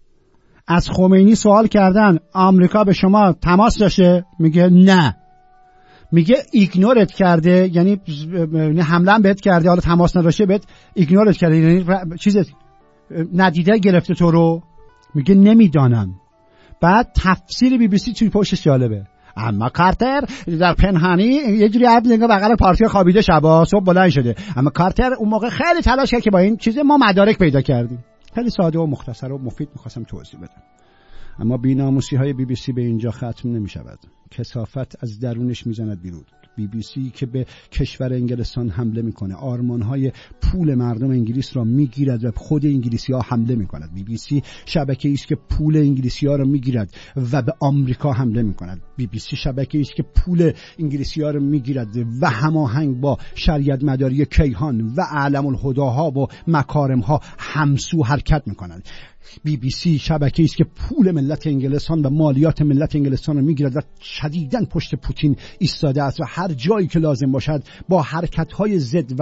از خمینی سوال کردن آمریکا به شما تماس داشته؟ میگه نه. میگه ایگنورت کرده، یعنی حمله بهت کرده، حالا تماس نداشته بهت ایگنورت کرده، یعنی چیزت ندیده گرفته تو رو. میگه نمیدانم. بعد تفسیر بی بی سی توی پشتش جالبه. اما کارتر در پنهانی یه جوری عبد نگاه بغل پارتی خوابیده شبا صبح بلند شده. اما کارتر اون موقع خیلی تلاش کرد که با این چیز ما مدارک پیدا کردیم. خیلی ساده و مختصر و مفید می‌خواستم توضیح بدم. اما بی‌ناموسی‌های بی بی سی به اینجا ختم نمی‌شود. کثافت از درونش میزند بیرون. بی بی سی که به کشور انگلستان حمله میکنه، آرمان‌های پول مردم انگلیس را میگیرد و خود انگلیسی‌ها حمله میکند. بی بی سی شبکه‌ای است که پول انگلیسی‌ها را میگیرد و به آمریکا حمله میکند. بی بی سی شبکه‌ای است که پول انگلیسی‌ها را میگیرد و هماهنگ با شریعت مداری کیهان و اعلم الهداها و مکارم‌ها همسو حرکت میکند. بی بی سی شبکه‌ای است که پول ملت انگلستان و مالیات ملت انگلستان رو میگیرد و شدیداً پشت پوتین ایستاده است و هر جایی که لازم باشد با حرکت‌های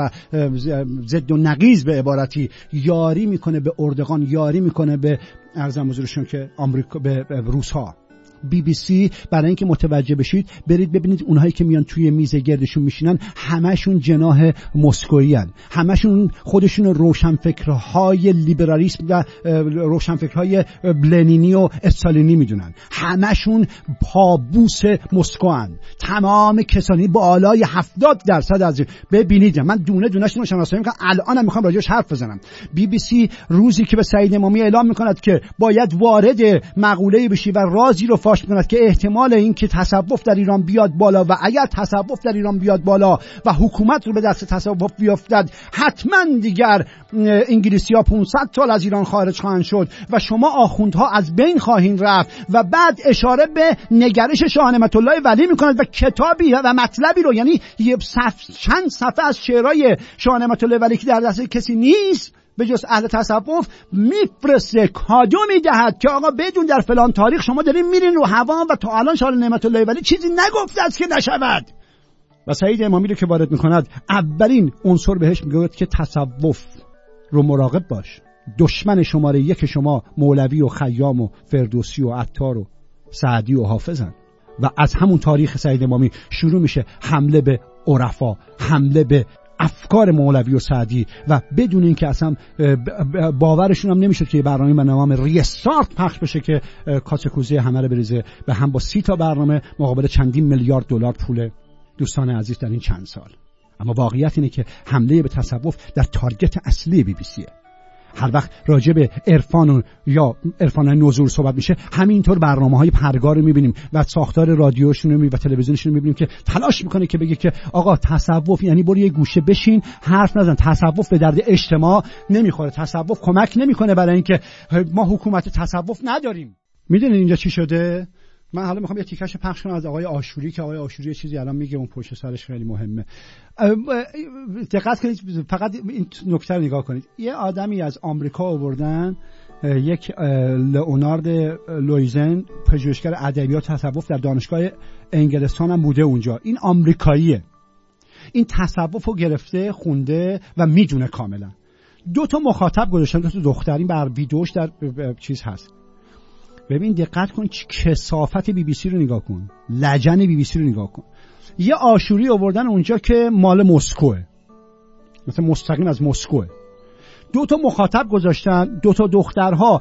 ضد و نقیض به عبارتی یاری میکنه به اردوغان، یاری میکنه به ارزم حضورشون که آمریکا، به روس‌ها. بی بی سی برای اینکه متوجه بشید برید ببینید اونهایی که میان توی میز گردشون میشینن همشون جناح مسکویی هن. همشون خودشون روشنفکرهای لیبرالیسم و روشنفکرهای لنینی و استالینی میدونن. همشون پابوس مسکو هن. تمام کسانی بالای 70% از ببینید، من دونه دونه‌شون رو شناسایی میکنم، الانم میخوام راجعش حرف بزنم. بی بی سی روزی که به سعید امامی اعلام میکند که باید وارد مقوله‌ای بشی و رازی رو فاش می‌کند که احتمال این که تصوف در ایران بیاد بالا و اگر تصوف در ایران بیاد بالا و حکومت رو به دست تصوف بیافتد، حتما دیگر انگلیسی‌ها 500 سال از ایران خارج خواهند شد و شما آخوندها از بین خواهید رفت. و بعد اشاره به نگرش شاه نعمت الله ولی می‌کند و کتابی و مطلبی رو، یعنی چند صفحه از شعرهای شاه نعمت الله ولی که در دست کسی نیست به جز اهل تصوف میفرسته، کادو میدهد که آقا بدون در فلان تاریخ شما دارین میرین رو هوا و تا الان شاه نعمت الله ولی چیزی نگفته است که نشود. و سعید امامی رو که وارد میکند اولین عنصر بهش میگوید که تصوف رو مراقب باش، دشمن شماره یک شما مولوی و خیام و فردوسی و عطار و سعدی و حافظن. و از همون تاریخ سعید امامی شروع میشه حمله به عرفا، حمله به افکار مولوی و سعدی و بدون اینکه اصلا باورشون هم نمیشد که برنامه به نام ریستارت پخش بشه که کاسه کوزه همه رو بریزه به هم با 30 تا برنامه مقابل چندین میلیارد دلار پول دوستان عزیز در این چند سال. اما واقعیت اینه که حمله به تصوف در تارگت اصلی بی بی سیه. هر وقت راجع به عرفان یا عرفان نزول صحبت میشه همینطور برنامه‌های پرگار رو می‌بینیم و ساختار رادیوشون و تلویزیونشون رو می‌بینیم که تلاش می‌کنه که بگه که آقا تصوف یعنی برو یه گوشه بشین حرف نزن، تصوف به درد اجتماع نمیخوره، تصوف کمک نمی‌کنه برای اینکه ما حکومت تصوف نداریم. میدونید اینجا چی شده؟ من حالا میخوام یه تیکش پخش کنم از آقای آشوری که آقای آشوری یه چیزی الان میگه اون پشت سرش خیلی مهمه. دقت کنید، فقط این نکته رو نگاه کنید. یه آدمی از آمریکا آوردن، یک لئونارد لویزن، پژوهشگر ادبیات تصوف در دانشگاه انگلستان هم بوده اونجا. این آمریکاییه. این تصوف رو گرفته، خونده و میدونه کاملا. 2 تا مخاطب گذاشتن، 2 تا دختر، این بر ویدیوش در چیز هست. ببین دقت کن کثافت بی بی سی رو نگاه کن، لجن بی بی سی رو نگاه کن. یه آشوری آوردن اونجا که مال مسکوه، مثلا مستقیم از مسکوه. 2 تا مخاطب گذاشتن، 2 تا دخترها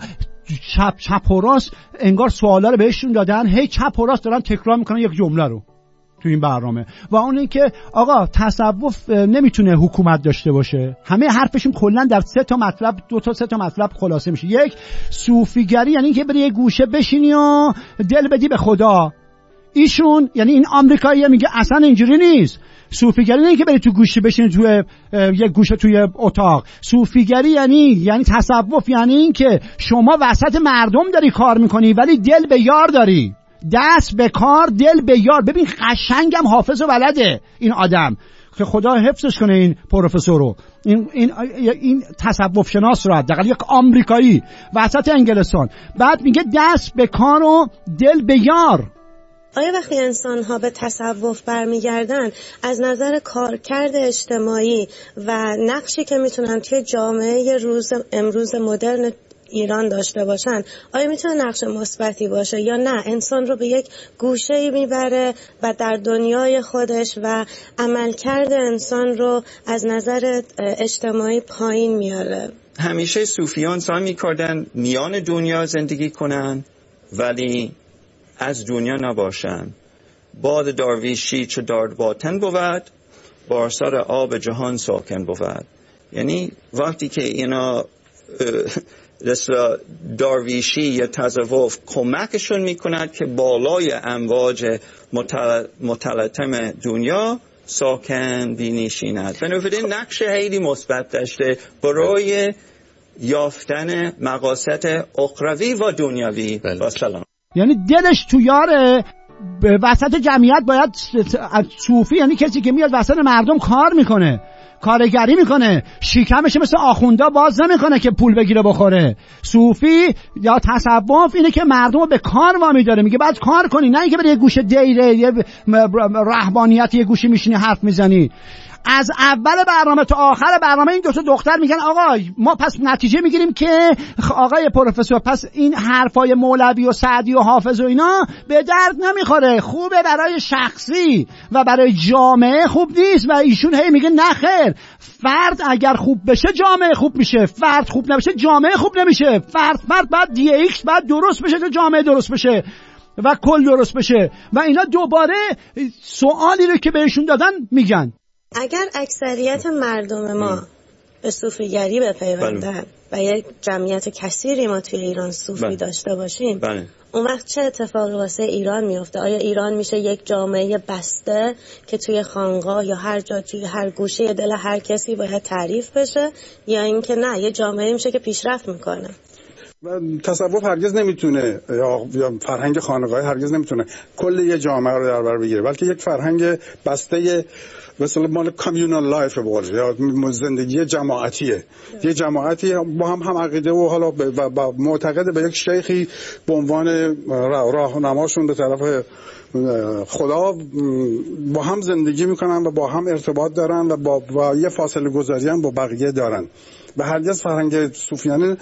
چپ و راست انگار سوالا رو بهشون دادن، هی چپ و راست دارن تکرار میکنن یک جمله رو. تو این برنامه و اون که آقا تصوف نمیتونه حکومت داشته باشه. همه حرفشون کلا در 3 تا مطلب 2 تا 3 تا مطلب خلاصه میشه. یک، صوفیگری یعنی که بری یه گوشه بشینی و دل بدی به خدا. ایشون یعنی این آمریکایی میگه اصلا اینجوری نیست. صوفیگری نه که بری تو گوشه بشینی توی یک گوشه توی اتاق. صوفیگری یعنی تصوف، یعنی این که شما وسط مردم داری کار میکنی ولی دل به یار داری، دست به کار دل به یار. ببین قشنگم حافظ و بلده این آدم که خدا حفظش کنه این پروفسورو، این تصوف شناس رو، حداقل یک آمریکایی وسط انگلستان. بعد میگه دست به کار و دل به یار. آیا وقتی انسان‌ها به تصوف برمیگردن از نظر کارکرد اجتماعی و نقشی که میتونن توی جامعه امروز مدرن ایران داشته باشن، آیا میتونه نقش مثبتی باشه یا نه انسان رو به یک گوشه‌ای میبره و در دنیای خودش و عملکرد انسان رو از نظر اجتماعی پایین میاره؟ همیشه صوفیان سعی میکردن میان دنیا زندگی کنن ولی از دنیا نباشن. باد درویشی چو درد باطن بود، بر سر آب جهان ساکن بود. یعنی وقتی که اینا درویشی یا تصوف کمکشون میکند که بالای امواج متلاطم دنیا ساکن بنشیند. بنابراین نقش خیلی مثبت داشته برای یافتن مقاصد اخروی و دنیوی. و سلام. یعنی دلش تو یاره، وسط جمعیت باید صوفی یعنی کسی که میاد وسط مردم کار میکنه، کارگری میکنه، شکمش مثل آخوندا باز نمیکنه که پول بگیره بخوره. صوفی یا تصوف اینه که مردم رو به کار وامی داره، میگه باید کار کنی، نه اینکه بری یه گوشه دیره یه رهبانیت یه گوشه میشینی حرف میزنی. از اول برنامه تا آخر برنامه این 2 تا دختر میگن آقا ما پس نتیجه میگیریم که آقای پروفسور پس این حرفای مولوی و سعدی و حافظ و اینا به درد نمیخوره، خوبه برای شخصی و برای جامعه خوب نیست. و ایشون هی میگه نه خیر، فرد اگر خوب بشه جامعه خوب میشه، فرد خوب نبشه جامعه خوب نمیشه. فرد بعد دی ایکس بعد درست بشه تا جامعه درست بشه و کل درست بشه. و اینا دوباره سوالی رو که بهشون دادن میگن اگر اکثریت مردم ما به صوفیگری بپیوندن و یک جمعیت کثیری ما توی ایران صوفی داشته باشیم، اون وقت چه اتفاقی واسه ایران میفته؟ آیا ایران میشه یک جامعه بسته که توی خانقاه یا هر جا توی هر گوشه دل هر کسی باید تعریف بشه، یا اینکه نه یه جامعه میشه که پیشرفت میکنه؟ و تصوف هرگز نمیتونه یا فرهنگ خانقاهی هرگز نمیتونه کل یه جامعه رو در بر بگیره، بلکه یک فرهنگ بسته مثلا مال کامیونال لایف بود یا زندگی جماعتیه. یه جماعتی با هم عقیده و حالا معتقد به یک شیخی به عنوان راهنماشون به طرف خدا با هم زندگی میکنن و با هم ارتباط دارن و با یه فاصله گذاری هم با بقیه دارن. و هرگز فرهنگ صوفیانه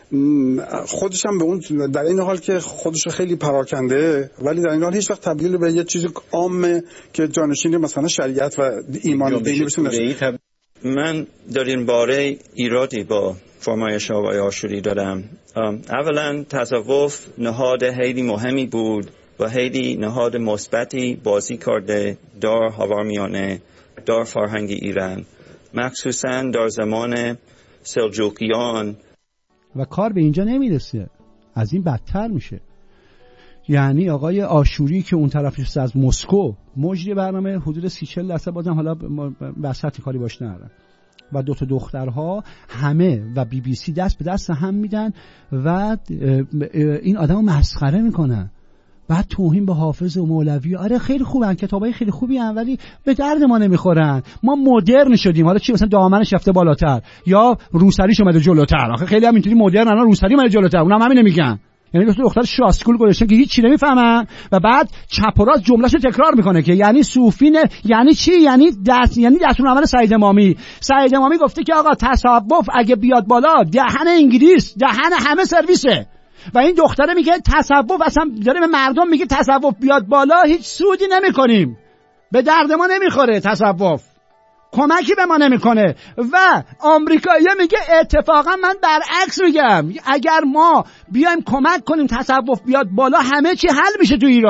خودش هم به اون در این حال که خودش خیلی پراکنده ولی در این حال هیچ وقت تبدیل به یه چیز عامه که جانشین مثلا شریعت و ایمان دینی بشه. من در این باره ایرادی با فرمایش آقای آشوری دارم. اولا تصوف نهاد خیلی مهمی بود و خیلی نهاد مثبتی بازی کرده در خاورمیانه، در فرهنگ ایران، مخصوصا در زمان سلجوقیان. و کار به اینجا نمیرسه، از این بدتر میشه. یعنی آقای آشوری که اون طرفش از مسکو مجری برنامه حدود 30-40% بازم حالا وسط کاری باش نرن و 2 تا دخترها همه و BBC دست به دست هم میدن و این آدمو مسخره میکنن. بعد توهین به حافظ و مولوی. آره خیلی خوبن، کتابای خیلی خوبی ان، ولی به درد ما نمیخورن. ما مدرن شدیم. حالا چی مثلا دامنش رفته بالاتر یا روسریش اومده جلوتر. آخه خیلی هم اینطوری مدرن الان روسری اومده جلوتر. اونم همین میگن. یعنی دختر شاسکول گذاشتن که هیچ چی نمیفهمن و بعد چپ و راست جملهشو تکرار میکنه که یعنی صوفی نه، یعنی چی؟ یعنی دستورالعمل سعید امامی. سعید امامی گفته که آقا تصوف اگه بیاد بالا دهن انگلیس، دهن همه سرویسه. و این دختره میگه تصوف اصلا داره به مردم میگه تصوف بیاد بالا هیچ سودی نمیکنیم، به درد ما نمیخوره، تصوف کمکی به ما نمیکنه. و آمریکایی میگه اتفاقا من برعکس میگم، اگر ما بیایم کمک کنیم تصوف بیاد بالا همه چی حل میشه تو ایران.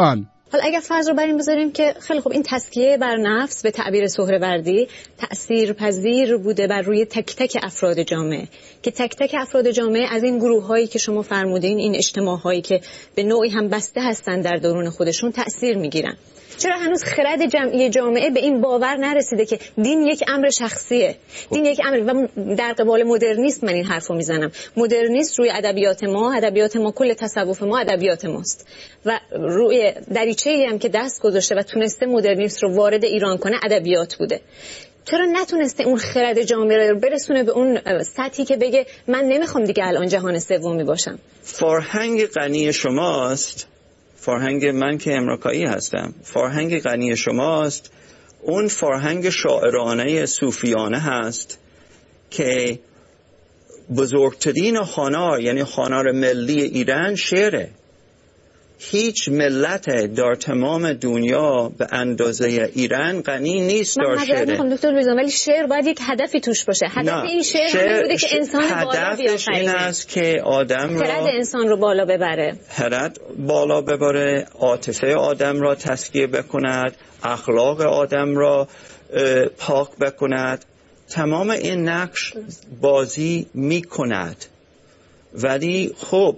حالا اگر فرض رو بر این بذاریم که خیلی خوب این تزکیه بر نفس به تعبیر سهروردی تأثیرپذیر بوده بر روی تک تک افراد جامعه، که تک تک افراد جامعه از این گروه‌هایی که شما فرمودین، این اجتماع‌هایی که به نوعی هم بسته هستن در درون خودشون، تأثیر میگیرن. چرا هنوز خرد جمعی جامعه به این باور نرسیده که دین یک امر شخصیه؟ دین یک امر، و در قبال مدرنیست من این حرفو میزنم. مدرنیست روی ادبیات ما کل تصوف ما ادبیات ماست و روی دریچه‌ای هم که دست گذاشته و تونسته مدرنیست رو وارد ایران کنه ادبیات بوده. چرا نتونسته اون خرد جامعه رو برسونه به اون سطحی که بگه من نمیخوام دیگه الان جهان سومی باشم؟ فرهنگ غنی شماست، فرهنگ من که امریکایی هستم، فرهنگ غنی شماست، اون فرهنگ شاعرانه صوفیانه هست که بزرگترین هنر، یعنی هنر ملی ایران شعره. هیچ ملت در تمام دنیا به اندازه ایران غنی نیست در شعر. من میخوام دکتر لویزان، ولی شعر باید یک هدفی توش باشه. هدف این شعر بوده که انسان بالا بیافرینه. هدفش این است که آدم را خرد انسان رو بالا ببره، خرد بالا ببره، عاطفه آدم را تزکیه بکند، اخلاق آدم را پاک بکند. تمام این نقش بازی میکند. ولی خب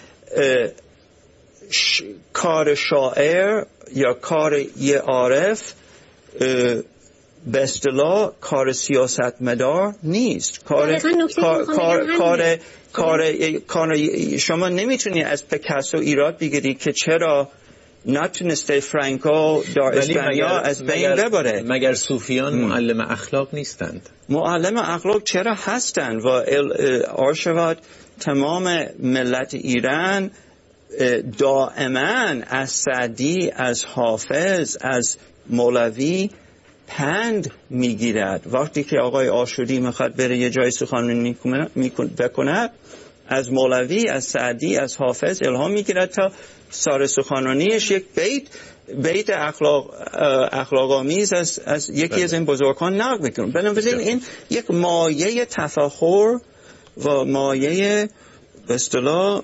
کار شاعر یا کار یه عارف به اصطلاح کار سیاستمدار نیست. کار شما نمیتونی از پیکاسو ایراد بگیری که چرا نتونسته فرانکو در اسپانیا از بین ببره. مگر صوفیان معلم اخلاق نیستند؟ معلم اخلاق چرا هستند؟ و آرشواد تمام ملت ایران دائما از سعدی، از حافظ، از مولوی پند میگیرد. وقتی که آقای آشوری میخواد بره یه جای سخنرانی بکند، از مولوی، از سعدی، از حافظ الهام میگیرد تا سر سخنرانیش یک بیت اخلاق آمیز از یکی از این بزرگان نقل میکنه. بنابراین این یک مایه تفاخر و مایه به اصطلاح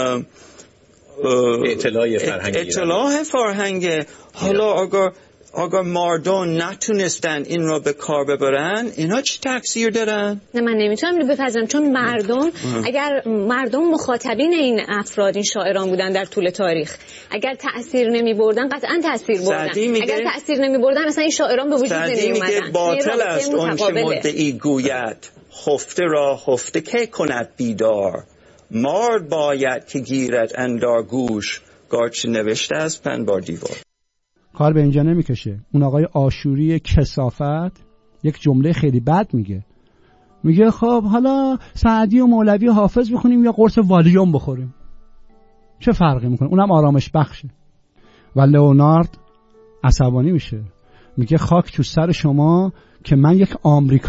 اطلاع فرهنگ. حالا اگر مردم نتونستن این رو به کار ببرن، اینا چه تقصیر دارن؟ نه، من نمیتونم بپذیرم، چون اگر مردم مخاطبین این افراد، این شاعران بودن در طول تاریخ، اگر تأثیر نمی بردن قطعا تأثیر بردن. اگر تأثیر نمی بردن مثلا این شاعران به وجود نمی اومدن. باطل است اون چه مدعی گوید، خفته را خفته که کند بیدار، مرد باید که گیرد اندر گوش، گرچه نوشته از پن بر دیوار. کار به اینجا نمیکشه. اون آقای آشوری کثافت یک جمله خیلی بد میگه خب حالا سعدی و مولوی و حافظ بخونیم یا قرص والیوم بخوریم، چه فرقی میکنه؟ اونم آرامش بخشه. و لئونارد عصبانی میشه، میگه خاک تو سر شما که من یک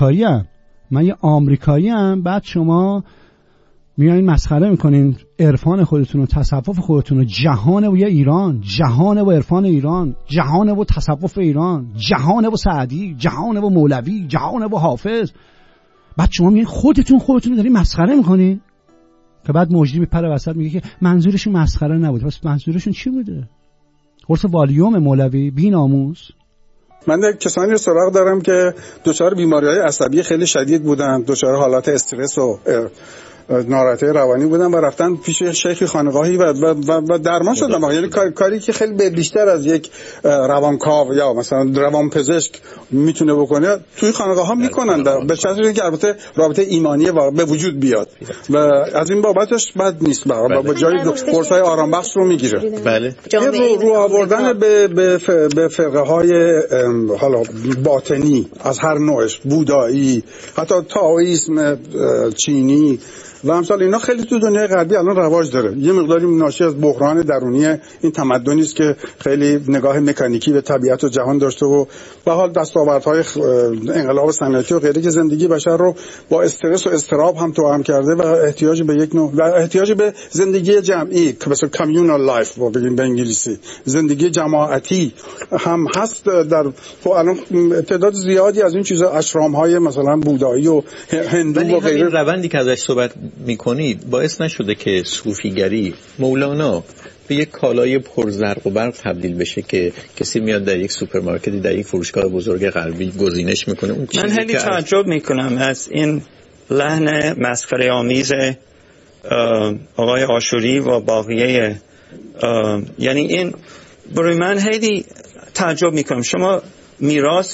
آمریکاییم، بعد شما میایین مسخره میکنین عرفان خودتون و تصوف خودتون و جهان و یه ایران، جهان و عرفان ایران، جهان و تصوف ایران، جهان و سعدی، جهان و مولوی، جهان و حافظ. بعد شما میگین خودتون دارین مسخره میکنین. که بعد مجری میپره وسط میگه که منظورشون مسخره نبود. پس منظورشون چی بوده؟ قرص والیوم مولوی بی ناموس. من کسانی رو سراغ دارم که دچار بیماری‌های عصبی خیلی شدید بودن، دچار حالات استرس و ناراحتی روانی بودن و رفتن پیش شیخ خانقاهی و درمان شدن. یعنی کاری که خیلی بیشتر از یک روانکاو یا مثلا روانپزشک میتونه بکنه توی خانقاه ها میکنن، به شرطی که البته رابطه ایمانی به وجود بیاد و از این بابتش بد نیست. با جای قرصای آرام بخش رو میگیره. بله. رو آوردن به فرقه های حالا باطنی از هر نوعش، بودایی، حتی تائوئیسم چینی و امثال اینا خیلی تو دنیای غربی الان رواج داره. یه مقداری ناشی از بحران درونی این تمدنی است که خیلی نگاه مکانیکی به طبیعت و جهان داشته و به حال دستاوردهای انقلاب صنعتی و غیره که زندگی بشر رو با استرس و اضطراب هم توأم کرده و احتیاج به یک نوع و احتیاج به زندگی جمعی که مثلا کامیونال لایف بگیم به انگلیسی، زندگی جماعتی هم هست. در الان تعداد زیادی از این چیزا اشرام‌های مثلا بودایی و هندو و غیره، روندی که ازش صحبت میکنید باعث نشده که صوفیگری، مولانا به یک کالای پرزرق و برق تبدیل بشه که کسی میاد در یک سوپرمارکتی در یک فروشگاه بزرگ غربی گزینش میکنه. اون من خیلی تعجب میکنم از این لحن مسخره آمیز آقای آشوری و باقیه، یعنی این برای من خیلی تعجب میکنم. شما میراث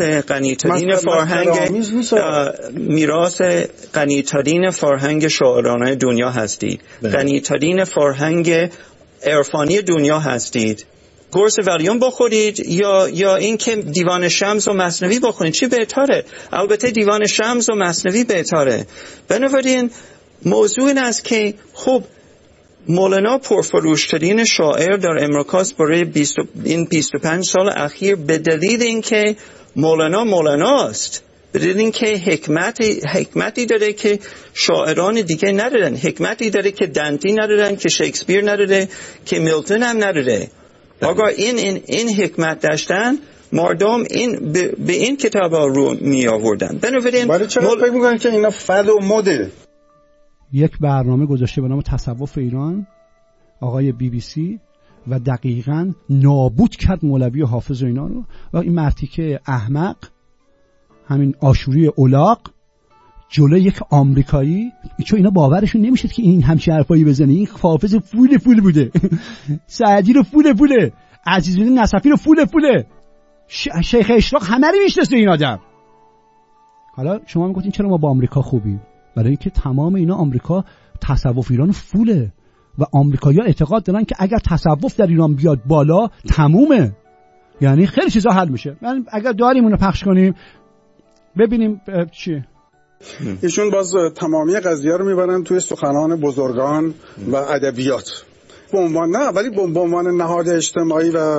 غنی‌ترین فرهنگ شاعرانه دنیا هستید، غنی‌ترین فرهنگ عرفانی دنیا هستید. قرص ولیوم بخورید یا این که دیوان شمس و مثنوی بخورید، چی بهتره؟ البته دیوان شمس و مثنوی بهتره. بنابراین موضوع این است که خب مولانا پرفروشترین شاعر در امریکاست برای 25 سال اخیر، به دلیل اینکه مولانا است، به دلیل اینکه حکمتی داره که شاعران دیگه ندارن، حکمتی داره که دانتی ندارن، که شکسپیر نداره، که میلتون هم نداره. اگر این حکمت داشتن مردم به این کتاب رو می آوردن. بنابراین ولی چرا فکر می‌کنن که اینا فد و مده؟ یک برنامه گذاشته به نام تصوف ایران آقای BBC و دقیقاً نابود کرد مولوی و حافظ و اینا رو، و این مرتیکه احمق همین آشوری اولاق جلوی یک آمریکایی، چون اینا باورشون نمیشد که این همچین حرفایی بزنه. این حافظ فول بوده، سعدی رو فول، عزیزالدین نصفی رو فول، شیخ اشراق همه رو میشناسه این آدم. حالا شما میگفتین چرا ما با آمریکا خوبیم؟ برای اینکه تمام اینا آمریکا تصوف ایران فوله و آمریکایی‌ها اعتقاد دارن که اگر تصوف در ایران بیاد بالا تمومه، یعنی خیلی چیزا حل میشه. من اگر داریم اونو پخش کنیم ببینیم چیه. ایشون باز تمامی قضیه رو میبرن توی سخنان بزرگان و ادبیات به عنوان نهاد اجتماعی و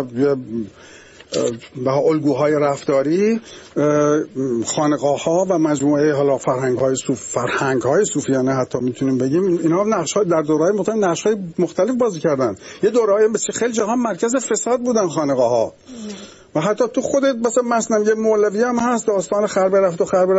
الگوهای رفتاری. خانقاه‌ها و مجموعه حالا فرهنگ‌های صوفیانه حتی میتونیم بگیم، اینا نقش‌های در دوره‌های مختلف نقش‌های مختلف بازی کردن. یه دوره‌ای مثل خیلی جاها مرکز فساد بودن خانقاه‌ها، و حتی تو خودت مثلا مثنوی مولوی هم هست، داستان خرب رفت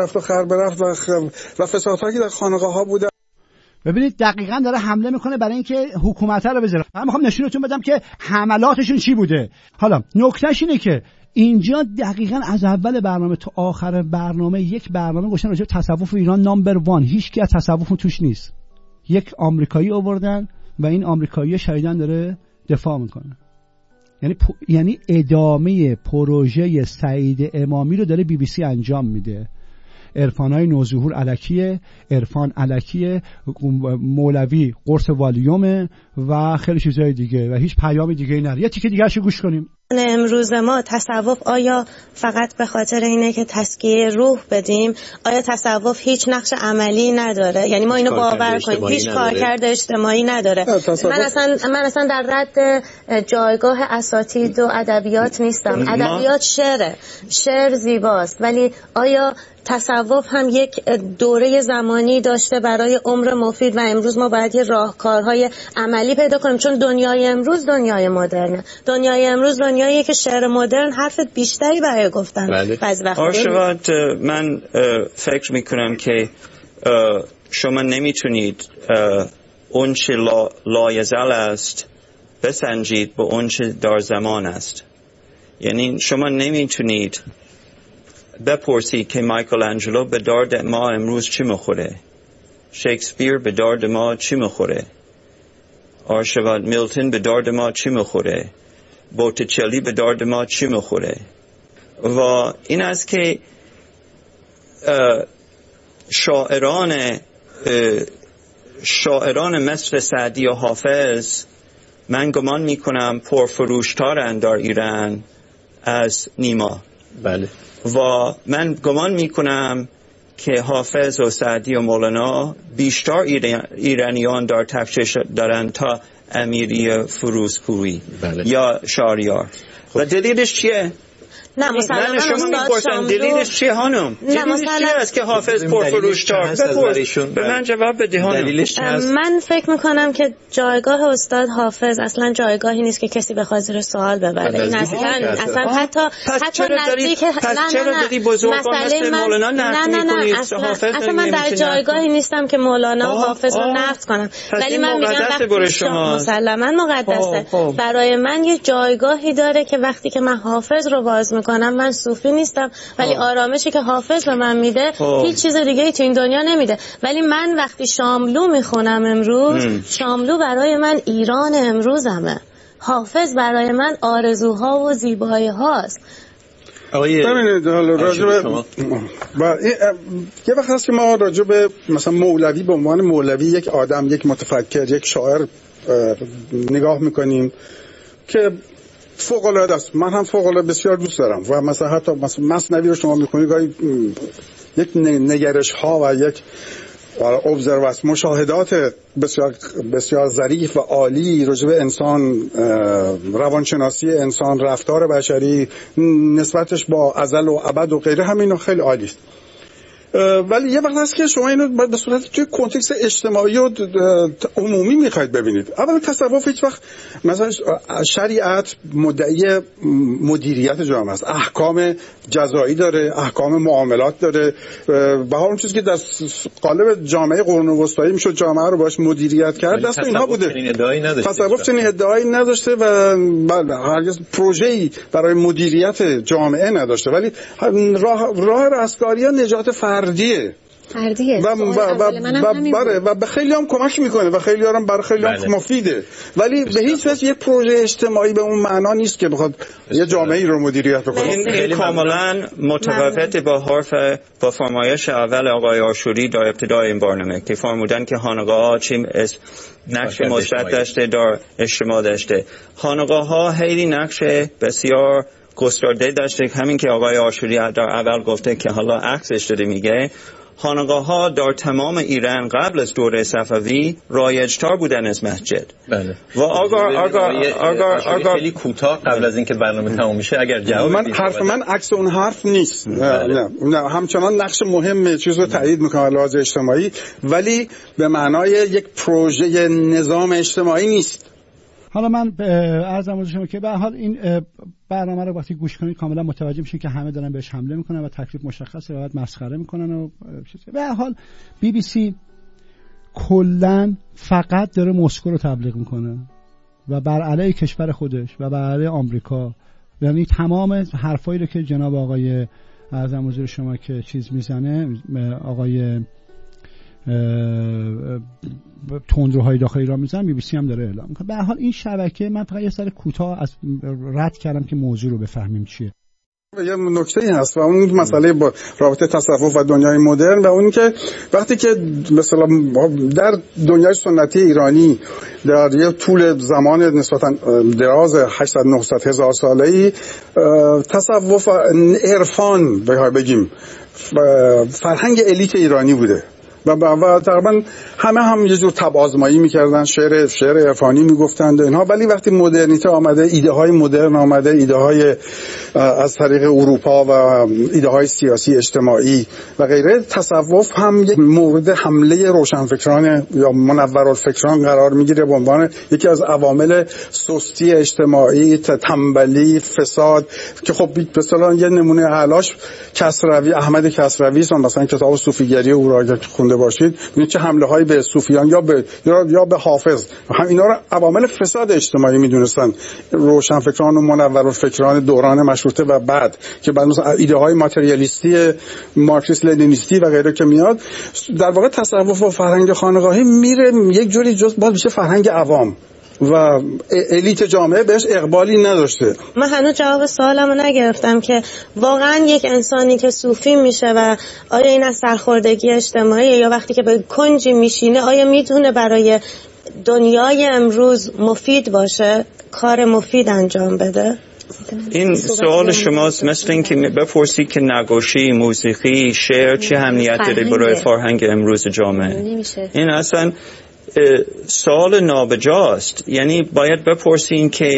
و فسادهایی که در خانقاه‌ها بوده. ببینید دقیقاً داره حمله میکنه برای اینکه حکومت رو بذاره. من میخوام نشونتون بدم که حملاتشون چی بوده. حالا نکتهش اینه که اینجا دقیقاً از اول برنامه تا آخر برنامه یک برنامه گوشن راجع به تصوف ایران نمبر 1، هیچ کی از تصوف توش نیست. یک آمریکایی آوردن و این آمریکایی شایدن داره دفاع میکنه. یعنی ادامه پروژه سعید امامی رو داره BBC انجام میده. عرفانای نوظهور الکیه، عرفان الکیه، مولوی قرص والیومه و خیلی چیزای دیگه و هیچ پیام دیگه نره. یه تیکه دیگه‌شو گوش کنیم. امروز ما تصوف آیا فقط به خاطر اینه که تسکیه روح بدیم؟ آیا تصوف هیچ نقش عملی نداره؟ یعنی ما اینو باور کنیم هیچ کارکرد اجتماعی نداره. من اصلا در رد جایگاه اساتید و ادبیات نیستم. ادبیات شعر زیباست، ولی آیا تصوف هم یک دوره زمانی داشته برای عمر مفید و امروز ما باید یه راهکارهای عملی پیدا کنیم؟ چون دنیای امروز دنیای مدرنه. دنیای امروز دنیاییه که شعر مدرن حرف بیشتری برای گفتن بعضی وقتا. آرشوات من فکر میکنم که شما نمیتونید اون چه لایزال است بسنجید با اون چه در زمان است. یعنی شما نمیتونید بپرسید که مایکل انجلو به درد ما امروز چی میخوره، شکسپیر به درد ما چی میخوره، آرشوات میلتون به درد ما چی میخوره، بوتیچلی به درد ما چی میخوره. و این است که شاعران مثل سعدی و حافظ من گمان میکنم پرفروشترند در ایران از نیما. بله. و من گمان میکنم که حافظ و سعدی و مولانا بیشتر ایرانیان در تفتیش دارن تا امیری فروزپوری. بله. یا شهریار. و دلیلش چیه؟ نه مسلماً شما میپرسن دلیلش چیه خانم؟ دلیلش چیه است که حافظ پرفروش‌تر؟ به من جواب بده خانم. دلیلش هست؟ من فکر میکنم که جایگاه استاد حافظ اصلا جایگاهی نیست که کسی بخواد زیر سوال ببره. این اصلا حتی نزدیک چرا داری بزرگان مثل مولانا نقد میکنید؟ اصلا من در جایگاهی نیستم که مولانا و حافظ رو نقد کنم، ولی من میگم وقتی مسلماً مقدسه. برای من یه جایگاهی داره که وقتی که من حافظ رو باز میکنم، من صوفی نیستم ولی آرامشی که حافظ به من میده هیچ چیز دیگه ای تو این دنیا نمیده. ولی من وقتی شاملو میخونم امروز، شاملو برای من ایران امروزمه. حافظ برای من آرزوها و زیبایی هاست. ببینید حالا راجب یه وقت هست که ما راجب مثلا مولوی به عنوان مولوی یک آدم، یک متفکر، یک شاعر نگاه میکنیم که فوق‌العاده است. من هم فوق‌العاده بسیار دوست دارم و مثلا حتی مثنوی رو شما میخونید گاهی یک نگرش ها و یک ابزرواس مشاهدات بسیار بسیار ظریف و عالی راجع به انسان، روانشناسی انسان، رفتار بشری، نسبتش با ازل و ابد و غیره، همین خیلی عالی است. ولی یه وقت هست که شما اینو به صورت توی کنتکست اجتماعی و عمومی میخواید ببینید. اولا تصوف هیچ وقت مثلا شریعت مدعی مدیریت جامعه است، احکام جزایی داره، احکام معاملات داره، به هر اون چیزی که در قالب جامعه قرون وسطایی میشد جامعه رو باش مدیریت کرد دست اینها بوده. تصوف چنین ادعایی نداشته و هرگز پروژه‌ای برای مدیریت جامعه نداشته، ولی راه رستگاری نجات فردیه و به خیلی هم کمک میکنه و خیلی هم برای خیلی هم مفیده، ولی به هیچ وجه یه پروژه اجتماعی به اون معنا نیست که بخواد یه جامعه رو مدیریت کنه. این کاملا متفاوت با فرمایش اول آقای آشوری در ابتدای این برنامه که فرمودن که خانقاه‌ها چی نقش مثبت داشته در اجتماع داشته. خانقاه‌ها خیلی نقش بسیار گسترده داشته، همین که آقای آشوری در اول گفته که حالا عکسش داره میگه. خانقاه‌ها در تمام ایران قبل از دوره صفوی رایج‌تر بودن از مسجد. بله. و اگر خیلی کوتاه قبل از اینکه برنامه تمام میشه اگر جواب من عکس اون حرف نیست. نه همچنان نقش مهم چیز رو تایید میکنه لحاظ اجتماعی، ولی به معنای یک پروژه نظام اجتماعی نیست. حالا من عرضم حضور شما که به هر حال این برنامه رو وقتی گوش کنید کاملا متوجه میشین که همه دارن بهش حمله میکنن و تکلیف مشخصه و بعد مسخره میکنن و به هر حال BBC کلا فقط داره مسکو رو تبلیغ میکنه و بر علیه کشور خودش و بر علیه آمریکا، یعنی تمام حرفایی رو که جناب آقای عرضم حضور شما که چیز میزنه، آقای تندروهای داخل ایران میزنن، BBC هم داره اعلام میکنه. به هر حال این شبکه، من فقط یه سر کوتاه از رد کردم که موضوع رو بفهمیم چیه. یه نکته هست و اون مسئله با رابطه تصوف و دنیای مدرن و اون که وقتی که مثلا در دنیای سنتی ایرانی در یه طول زمان نسبتا دراز 800 900 هزار ساله‌ای تصوف عرفان بگیم فرهنگ الیت ایرانی بوده و تقریبا همه هم یه جور تب آزمایی میکردن، شعر عرفانی میگفتند اینها، ولی وقتی مدرنیته آمده، ایده های مدرن آمده، ایده های از طریق اروپا و ایده های سیاسی اجتماعی و غیره، تصوف هم یک مورد حمله روشنفکران یا منورالفکران قرار میگیره به عنوان یکی از عوامل سستی اجتماعی، تنبلی، فساد، که خب مثلا یه نمونه اعلاش کسروی، احمد کسروی است. مثلا کتاب صوفیگری او را اگر خونده باشید ببینید چه حمله هایی به صوفیان یا به حافظ، هم اینا رو عوامل فساد اجتماعی میدونستن روشنفکران و منورالفکران دوران مشروطه و بعد که بعد مثلا ایده های ماتریالیستی مارکسیست لنینیستی و غیره که میاد، در واقع تصوف و فرهنگ خانقاهی میره یک جوری جز باز میشه فرهنگ عوام و الیت جامعه بهش اقبالی نداشته. من هنوز جواب سوالمو نگرفتم که واقعا یک انسانی که صوفی میشه و آیا این از سرخوردگی اجتماعی یا وقتی که به کنجی میشینه آیا میتونه برای دنیای امروز مفید باشه، کار مفید انجام بده؟ این سوال شماست مثل این که بپرسی که نقاشی، موسیقی، شعر چه اهمیت داره برای فرهنگ امروز جامعه. این اصلا سوال نابجاست. یعنی باید بپرسین که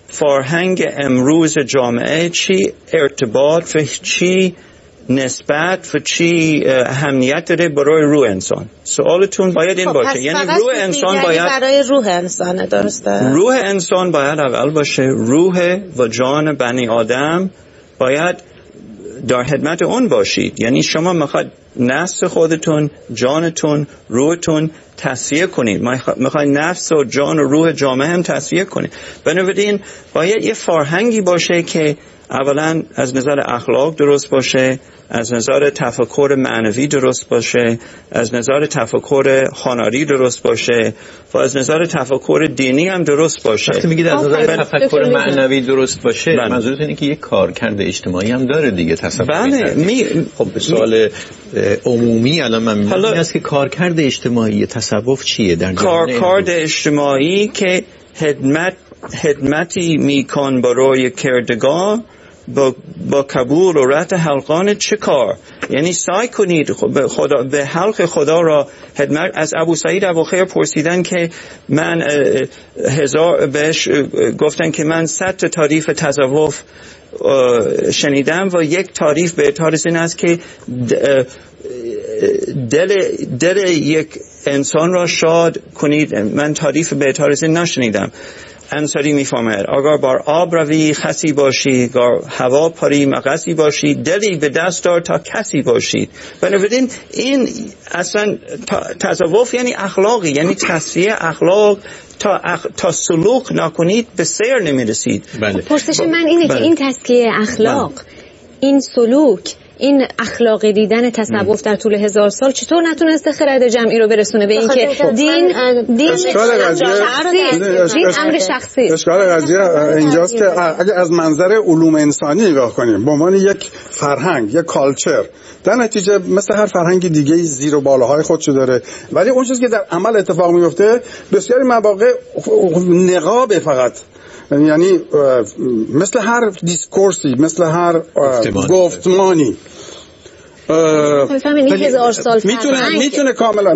فرهنگ امروز جامعه چی ارتباط و چی نسبت و چی اهمیت داره برای روح انسان. سوالتون باید این باشه، یعنی روح انسان باید برای روح انسانه، درسته؟ روح انسان باید اول باشه، روح و جان بنی آدم باید در خدمت اون باشید. یعنی شما میخواید نفس خودتون، جانتون، روحتون تصفیه کنید، میخواید نفس و جان و روح جامعه هم تصفیه کنید. بنابراین باید یه فرهنگی باشه که اولا از نظر اخلاق درست باشه، از نظر تفکر معنوی درست باشه، از نظر تفکر هنری درست باشه و از نظر تفکر دینی هم درست باشه. وقتی میگید از نظر تفکر معنوی درست باشه، منظورت اینه که یک کارکرد اجتماعی هم داره دیگه. تصور خب به سوال عمومی الان من میگم این است که کارکرد اجتماعی تصوف چیه در جامعه؟ کارکرد اجتماعی که خدمتی میکن برای کردگار با قبول و رد حلقان چه کار؟ یعنی سعی کنید خدا به حلق خدا را خدمت. از ابو سعید ابوخیر پرسیدن که من بهش گفتن که من 100 تعریف تصوف شنیدم و یک تعریف به اعتبار این است که دل یک انسان را شاد کنید. من تعریف به اعتبار این نشنیدم. انصاری میفهمد اگر بر آب روی خسی باشی، اگر هوا پری مغسی باشی، دلی به دست دار تا کسی باشید. بنابراین این اصلا تصوف یعنی اخلاقی، یعنی تصفیه اخلاق. تا سلوک نکنید به سیر نمیرسید. پرسش من اینه که این تزکیه اخلاق، این سلوک، این اخلاقی دیدن تصوف در طول 1000 سال چطور نتونسته خرد جمعی رو برسونه به این که دین امر شخصی. اشکال قضیه اینجاست که اگه از منظر علوم انسانی نگاه کنیم به عنوان یک فرهنگ، یک کالچر، در نتیجه مثل هر فرهنگ دیگه زیر و بالاهای خودشو داره، ولی اون چیزی که در عمل اتفاق میفته بسیاری مواقع نقاب فقط، یعنی مثل هر دیسکورسی، مثل هر گفتمانی میتونه کاملا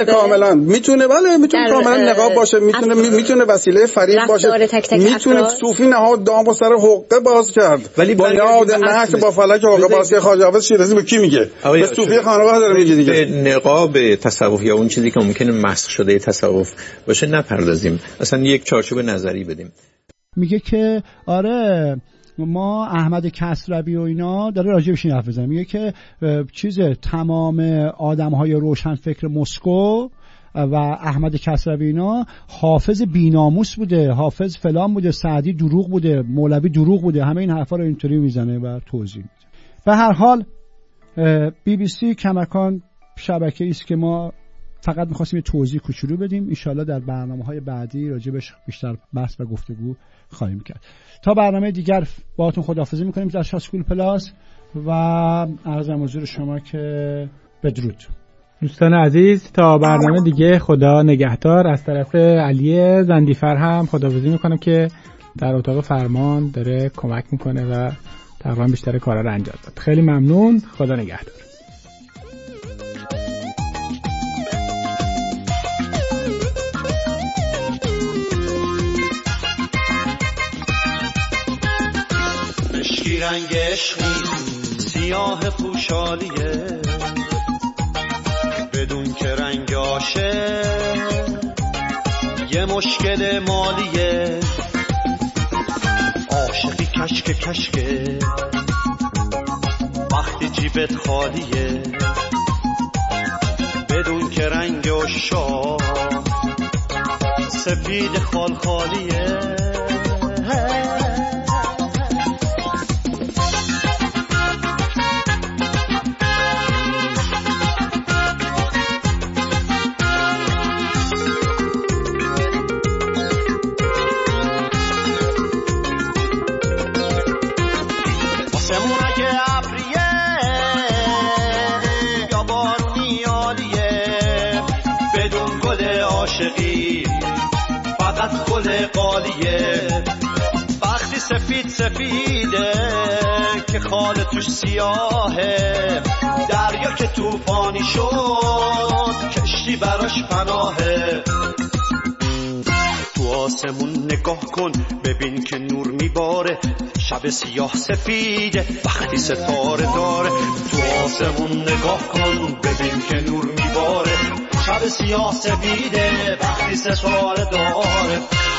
نقاب باشه، میتونه وسیله فریب باشه، میتونه صوفی نهاد دام و سر حقه باز کرد، ولی بنیاد نحس با فلک حقه باز که خواجه حافظ شیرازی به کی میگه؟ به صوفی خانقاه داره میگه دیگه. نقاب تصوف یا اون چیزی که ممکنه مسخ شده تصوف باشه نپردازیم، اصلا یک چارچوب نظری بدیم. میگه که آره ما احمد کسروی و اینا داره راجع بهش حرف میزنه، میگه که تمام آدم‌های روشنفکر مسکو و احمد کسروی اینا حافظ بیناموس بوده، حافظ فلان بوده، سعدی دروغ بوده، مولوی دروغ بوده، همه این حرفا رو اینطوری میزنه و توضیح میده. به هر حال BBC کماکان شبکه‌ای است که ما فقط می‌خواستیم توضیح کوچولو بدیم. ان شاءالله در برنامه‌های بعدی راجبش بیشتر بحث و گفتگو خواهیم کرد. تا برنامه دیگر باهاتون خداحافظی می‌کنیم در شاسکول پلاس و عرضم حضور شما که بدرود. دوستان عزیز تا برنامه دیگه خدا نگهدار. از طرف علی زندیفر هم خداحافظی می‌کنم که در اتاق فرمان داره کمک می‌کنه و تقریبا بیشتر کارا رو انجام داد. خیلی ممنون، خدا نگهدار. رنگ عشقی سیاه خوشحالیه بدون که رنگ عاشق یه مشکل مالیه، عاشقی کشکه وقتی جیبت خالیه بدون که رنگ عشاق سفید خالخالیه. فقط گل قالیه وقتی سفیده که خال توش سیاهه، دریا که توفانی شد کشتی براش پناهه. تو تو آسمون نگاه کن ببین که نور میباره شب سیاه سفیده وقتی ستاره داره تو آسمون نگاه کن ببین که نور میباره شب سیاه سفیده وقتی ستاره داره